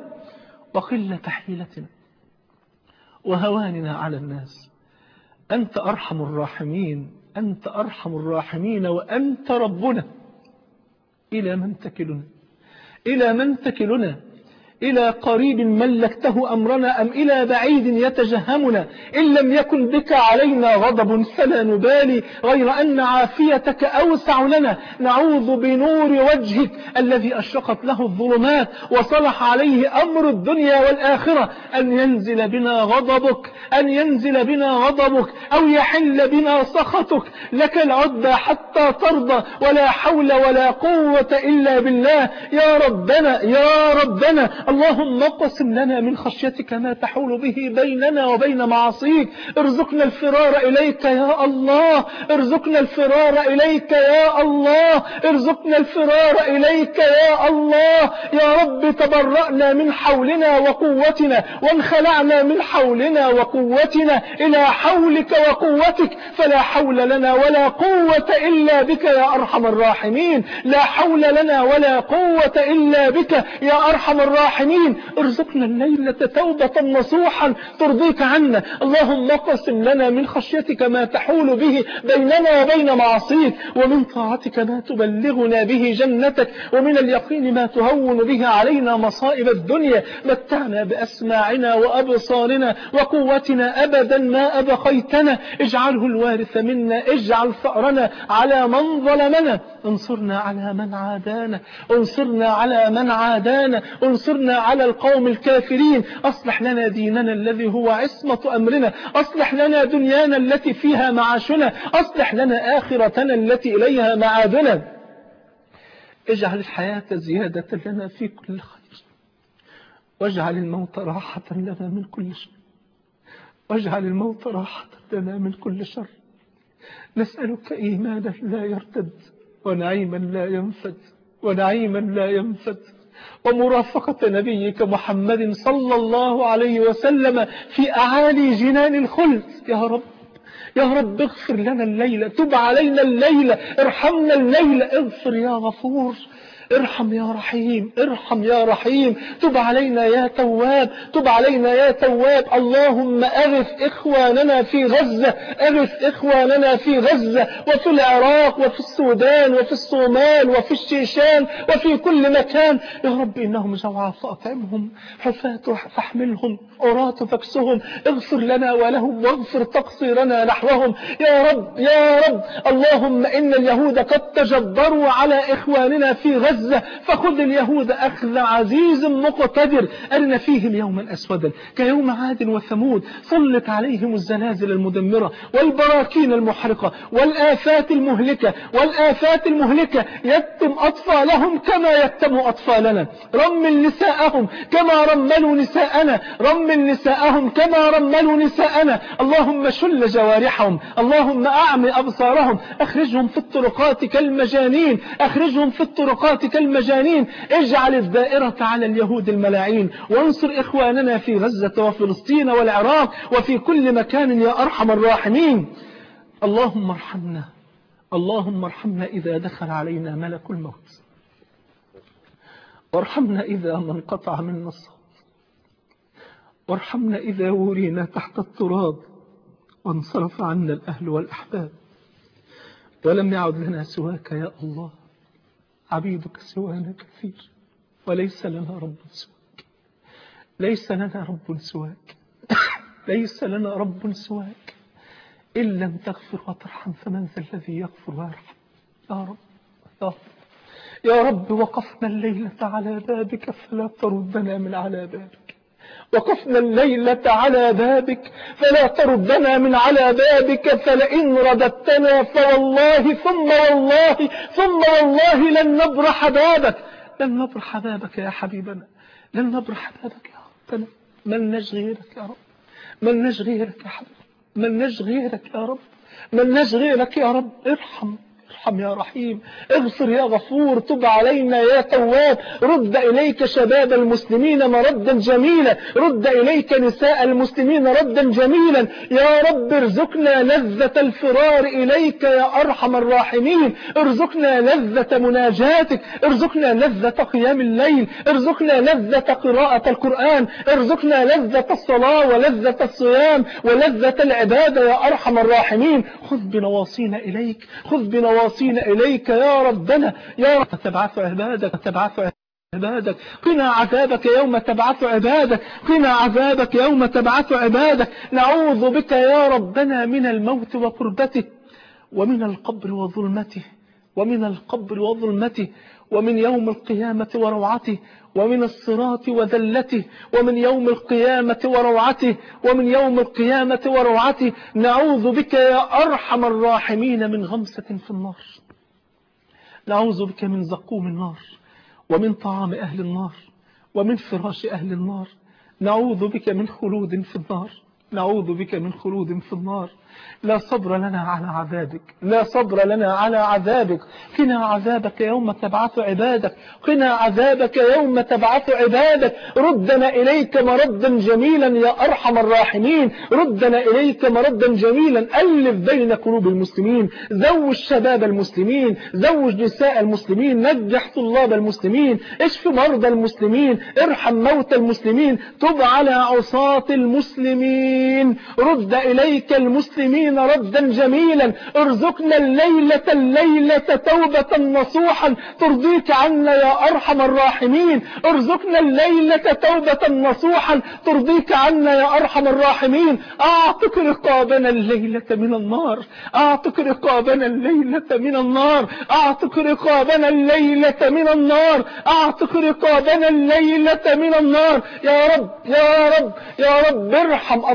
وقلة حيلتنا وهواننا على الناس. أنت أرحم الراحمين، أنت أرحم الراحمين، وأنت ربنا. إلى من تكلنا؟ إلى من تكلنا؟ إلى قريب ملكته أمرنا أم إلى بعيد يتجهمنا؟ إن لم يكن بك علينا غضب فلا نبالي، غير أن عافيتك أوسع لنا. نعوذ بنور وجهك الذي أشرقت له الظلمات وصلح عليه أمر الدنيا والآخرة أن ينزل بنا غضبك، أن ينزل بنا غضبك أو يحل بنا سخطك. لك العدى حتى ترضى، ولا حول ولا قوة إلا بالله. يا ربنا يا ربنا، اللهم اقسم لنا من خشيتك ما تحول به بيننا وبين معاصيك. ارزقنا الفرار إليك يا الله، ارزقنا الفرار إليك يا الله، ارزقنا الفرار إليك يا الله. يا رب تبرأنا من حولنا وقوتنا وانخلعنا من حولنا وقوتنا إلى حولك وقوتك، فلا حول لنا ولا قوة إلا بك يا أرحم الراحمين. لا حول لنا ولا قوة إلا بك يا أرحم الراحمين. ارزقنا الليلة توبة نصوحا ترضيك عنا. اللهم اقسم لنا من خشيتك ما تحول به بيننا وبين معصيك، ومن طاعتك ما تبلغنا به جنتك، ومن اليقين ما تهون به علينا مصائب الدنيا. متعنا بأسماعنا وأبصارنا وقوتنا أبدا ما أبقيتنا. اجعله الوارث منا، اجعل ثأرنا على من ظلمنا، انصرنا على من عادانا، انصرنا على من عادانا، انصرنا على القوم الكافرين. أصلح لنا ديننا الذي هو عصمة أمرنا، أصلح لنا دنيانا التي فيها معاشنا، أصلح لنا آخرتنا التي إليها معادنا. اجعل الحياة زيادة لنا في كل خير، واجعل الموت راحة لنا من كل شر، واجعل الموت راحة لنا من كل شر. نسألك إيمانا لا يرتد، ونعيما لا ينفد، ونعيما لا ينفد، ومرافقة نبيك محمد صلى الله عليه وسلم في أعالي جنان الخلد. يا رب يا رب اغفر لنا الليلة، تب علينا الليلة، ارحمنا الليلة، اغفر يا غفور، ارحم يا رحيم، ارحم يا رحيم، تب علينا يا تواب، تب علينا يا تواب. اللهم أغث إخواننا في غزة، أغث إخواننا في غزة وفي العراق وفي السودان وفي الصومال وفي الشيشان وفي كل مكان. يا رب إنهم جوعى فأطعمهم، حفاة فاحملهم، عراة فاكسهم، اغفر لنا ولهم واغفر تقصيرنا نحوهم. يا رب يا رب اللهم إن اليهود قد تجبروا على إخواننا في غزة، فخذ اليهود أخذ عزيز مقتدر، أرنا فيهم يوما أسودا كيوم عاد وثمود، سلط عليهم الزلازل المدمرة والبراكين المحرقة والآفات المهلكة والآفات المهلكة، يتم أطفالهم كما يتم أطفالنا، رمل نساءهم كما رملوا نساءنا، رمل نساءهم كما رملوا نساءنا. اللهم شل جوارحهم، اللهم أعمي أبصارهم، أخرجهم في الطرقات كالمجانين، أخرجهم في الطرقات كالمجانين. اجعل الدائرة على اليهود الملاعين، وانصر إخواننا في غزة وفلسطين والعراق وفي كل مكان يا أرحم الراحمين. اللهم ارحمنا، اللهم ارحمنا إذا دخل علينا ملك الموت، وارحمنا إذا ما انقطع منا الصوت، وارحمنا إذا ورينا تحت التراب وانصرف عنا الأهل والأحباب ولم يعد لنا سواك يا الله. عبيدك سوانا كثير وليس لنا رب سواك، ليس لنا رب سواك، ليس لنا رب سواك. إن لم تغفر وترحم فمن ذا الذي يغفر ويرحم؟ يا رب يا رب يا رب وقفنا الليلة على بابك فلا تردنا من على بابك، وقفنا الليلة على بابك فلا تردنا من على بابك، فلئن رددتنا فوالله ثم والله ثم والله لن نبرح بابك، لن نبرح بابك يا حبيبنا، لن نبرح بابك يا ربنا. من نجغيرك يا رب، من نجغيرك يا حبيبنا، من نجغيرك يا رب، من نجغيرك يا رب. ارحم ارحم يا رحيم، اغفر يا غفور، تب علينا يا تواب. رد إليك شباب المسلمين مردا جميلا، رد إليك نساء المسلمين ردا جميلا. يا رب ارزقنا لذة الفرار إليك يا أرحم الراحمين، ارزقنا لذة مناجاتك، ارزقنا لذة قيام الليل، ارزقنا لذة قراءة القرآن، ارزقنا لذة الصلاة ولذة الصيام ولذة العبادة يا أرحم الراحمين. خذ بنواصينا إليك، خذ بنواصينا إليك يا ربنا. يا رب تبعث عبادك، تبعث عبادك، قنا عذابك يوم تبعث عبادك، قنا عذابك يوم تبعث عبادك. نعوذ بك يا ربنا من الموت وكربته، ومن القبر وظلمته، ومن القبر وظلمته، ومن يوم القيامة وروعته، ومن الصراط وذلته، ومن يوم القيامة وروعته، ومن يوم القيامة وروعته. نعوذ بك يا أرحم الراحمين من غمسة في النار، نعوذ بك من زقوم النار، ومن طعام أهل النار، ومن فراش أهل النار. نعوذ بك من خلود في النار، نعوذ بك من خلود في النار. لا صبر لنا على عذابك، لا صبر لنا على عذابك. قنا عذابك يوم تبعث عبادك، قنا عذابك يوم تبعث عبادك. ردنا إليك مردا جميلا يا أرحم الراحمين، ردنا إليك مردا جميلا. ألف بين قلوب المسلمين، زوج شباب المسلمين، زوج نساء المسلمين، نجح طلاب المسلمين، اشف مرضى المسلمين، ارحم موتى المسلمين، تب على عصاة المسلمين. رد إليك المسلمين ردا جميلا. ارزقنا الليلة الليلة توبة نصوحا ترضيك عنا يا أرحم الراحمين، ارزقنا الليلة توبة نصوحا ترضيك عنا يا أرحم الراحمين. أعتق رقابنا الليلة من النار، أعتق رقابنا الليلة من النار، أعتق رقابنا الليلة من النار، أعتق رقابنا الليلة من النار. يا رب يا رب يا رب ارحم أطفالنا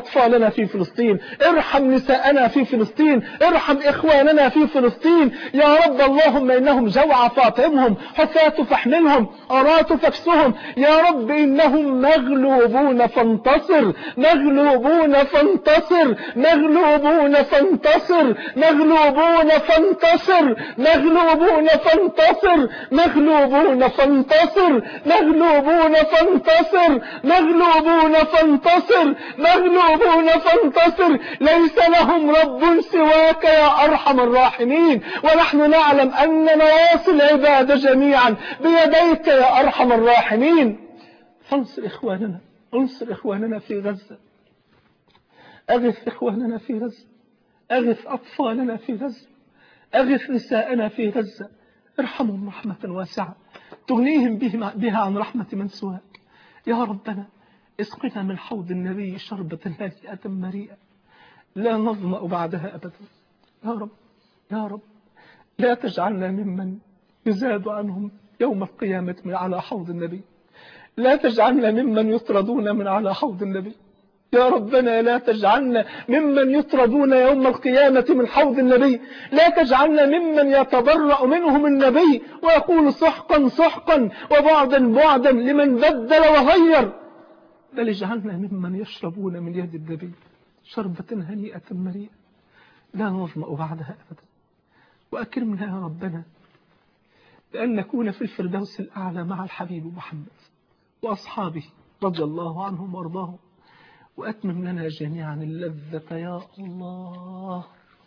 أطفالنا في فلسطين، ارحم نساءنا في فلسطين، ارحم إخواننا في فلسطين يا رب. اللهم إنهم جوع فاطعمهم، حفاة فاحملهم، عراة فاكسهم يا رب. إنهم مغلوبون فانتصر، مغلوبون فانتصر، مغلوبون فانتصر، مغلوبون فانتصر، مغلوبون فانتصر، مغلوبون فانتصر، مغلوبون فانتصر، مغلوبون فانتصر، مغلوبون فانتصر. ليس لهم رب سواك يا أرحم الراحمين، ونحن نعلم أن نواصي العباد جميعا بيديك يا أرحم الراحمين. انصر إخواننا، انصر إخواننا في غزة، أغث إخواننا في غزة، أغث أطفالنا في غزة، أغث نساءنا في غزة، ارحمهم رحمة واسعة تغنيهم بها عن رحمة من سواك يا ربنا. اسقنا من حوض النبي شربة هادئة مريئة لا نظمأ بعدها أبدا يا رب. يا رب لا تجعلنا ممن يزاد عنهم يوم القيامة من على حوض النبي، لا تجعلنا ممن يطردون من على حوض النبي يا ربنا. لا تجعلنا ممن يطردون يوم القيامة من حوض النبي، لا تجعلنا ممن يتبرأ منهم النبي ويقول سحقا سحقا وبعدا بعدا لمن بدل وغير، بل اجعلنا ممن يشربون من يد النبي شربة هنيئة مريئة لا نظمأ بعدها أبدا. وأكرمنا يا ربنا بأن نكون في الفردوس الأعلى مع الحبيب محمد وأصحابه رضي الله عنهم وارضاهم. وأتمم لنا جميعا اللذة يا الله.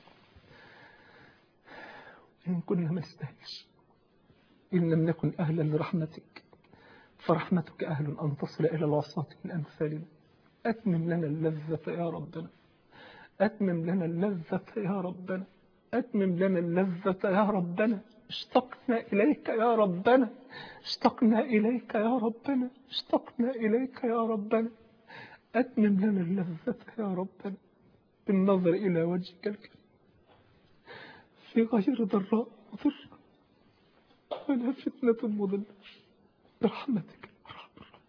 إن كنا ما نستاهلش، إن لم نكن أهلا لرحمتك، فرحمتك أهل أن تصل إلى العصاة من أمثالنا. أتمم لنا اللذة يا ربنا، أتمم لنا اللذة يا ربنا، أتمم لنا اللذة يا ربنا. اشتقنا إليك يا ربنا، اشتقنا إليك يا ربنا، اشتقنا إليك يا ربنا. أتمم لنا اللذة يا ربنا بالنظر إلى وجهك الكريم في غير ضراء مضرة ولا فتنة مضلة برحمتك أرحم الراحمين.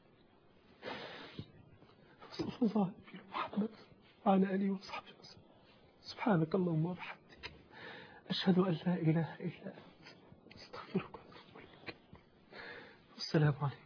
صلى الله على محمد وعلى آله وصحبه وسلم. سبحانك اللهم وبحمدك، أشهد أن لا إله إلا أنت، أستغفرك وأتوب إليك. والسلام عليكم.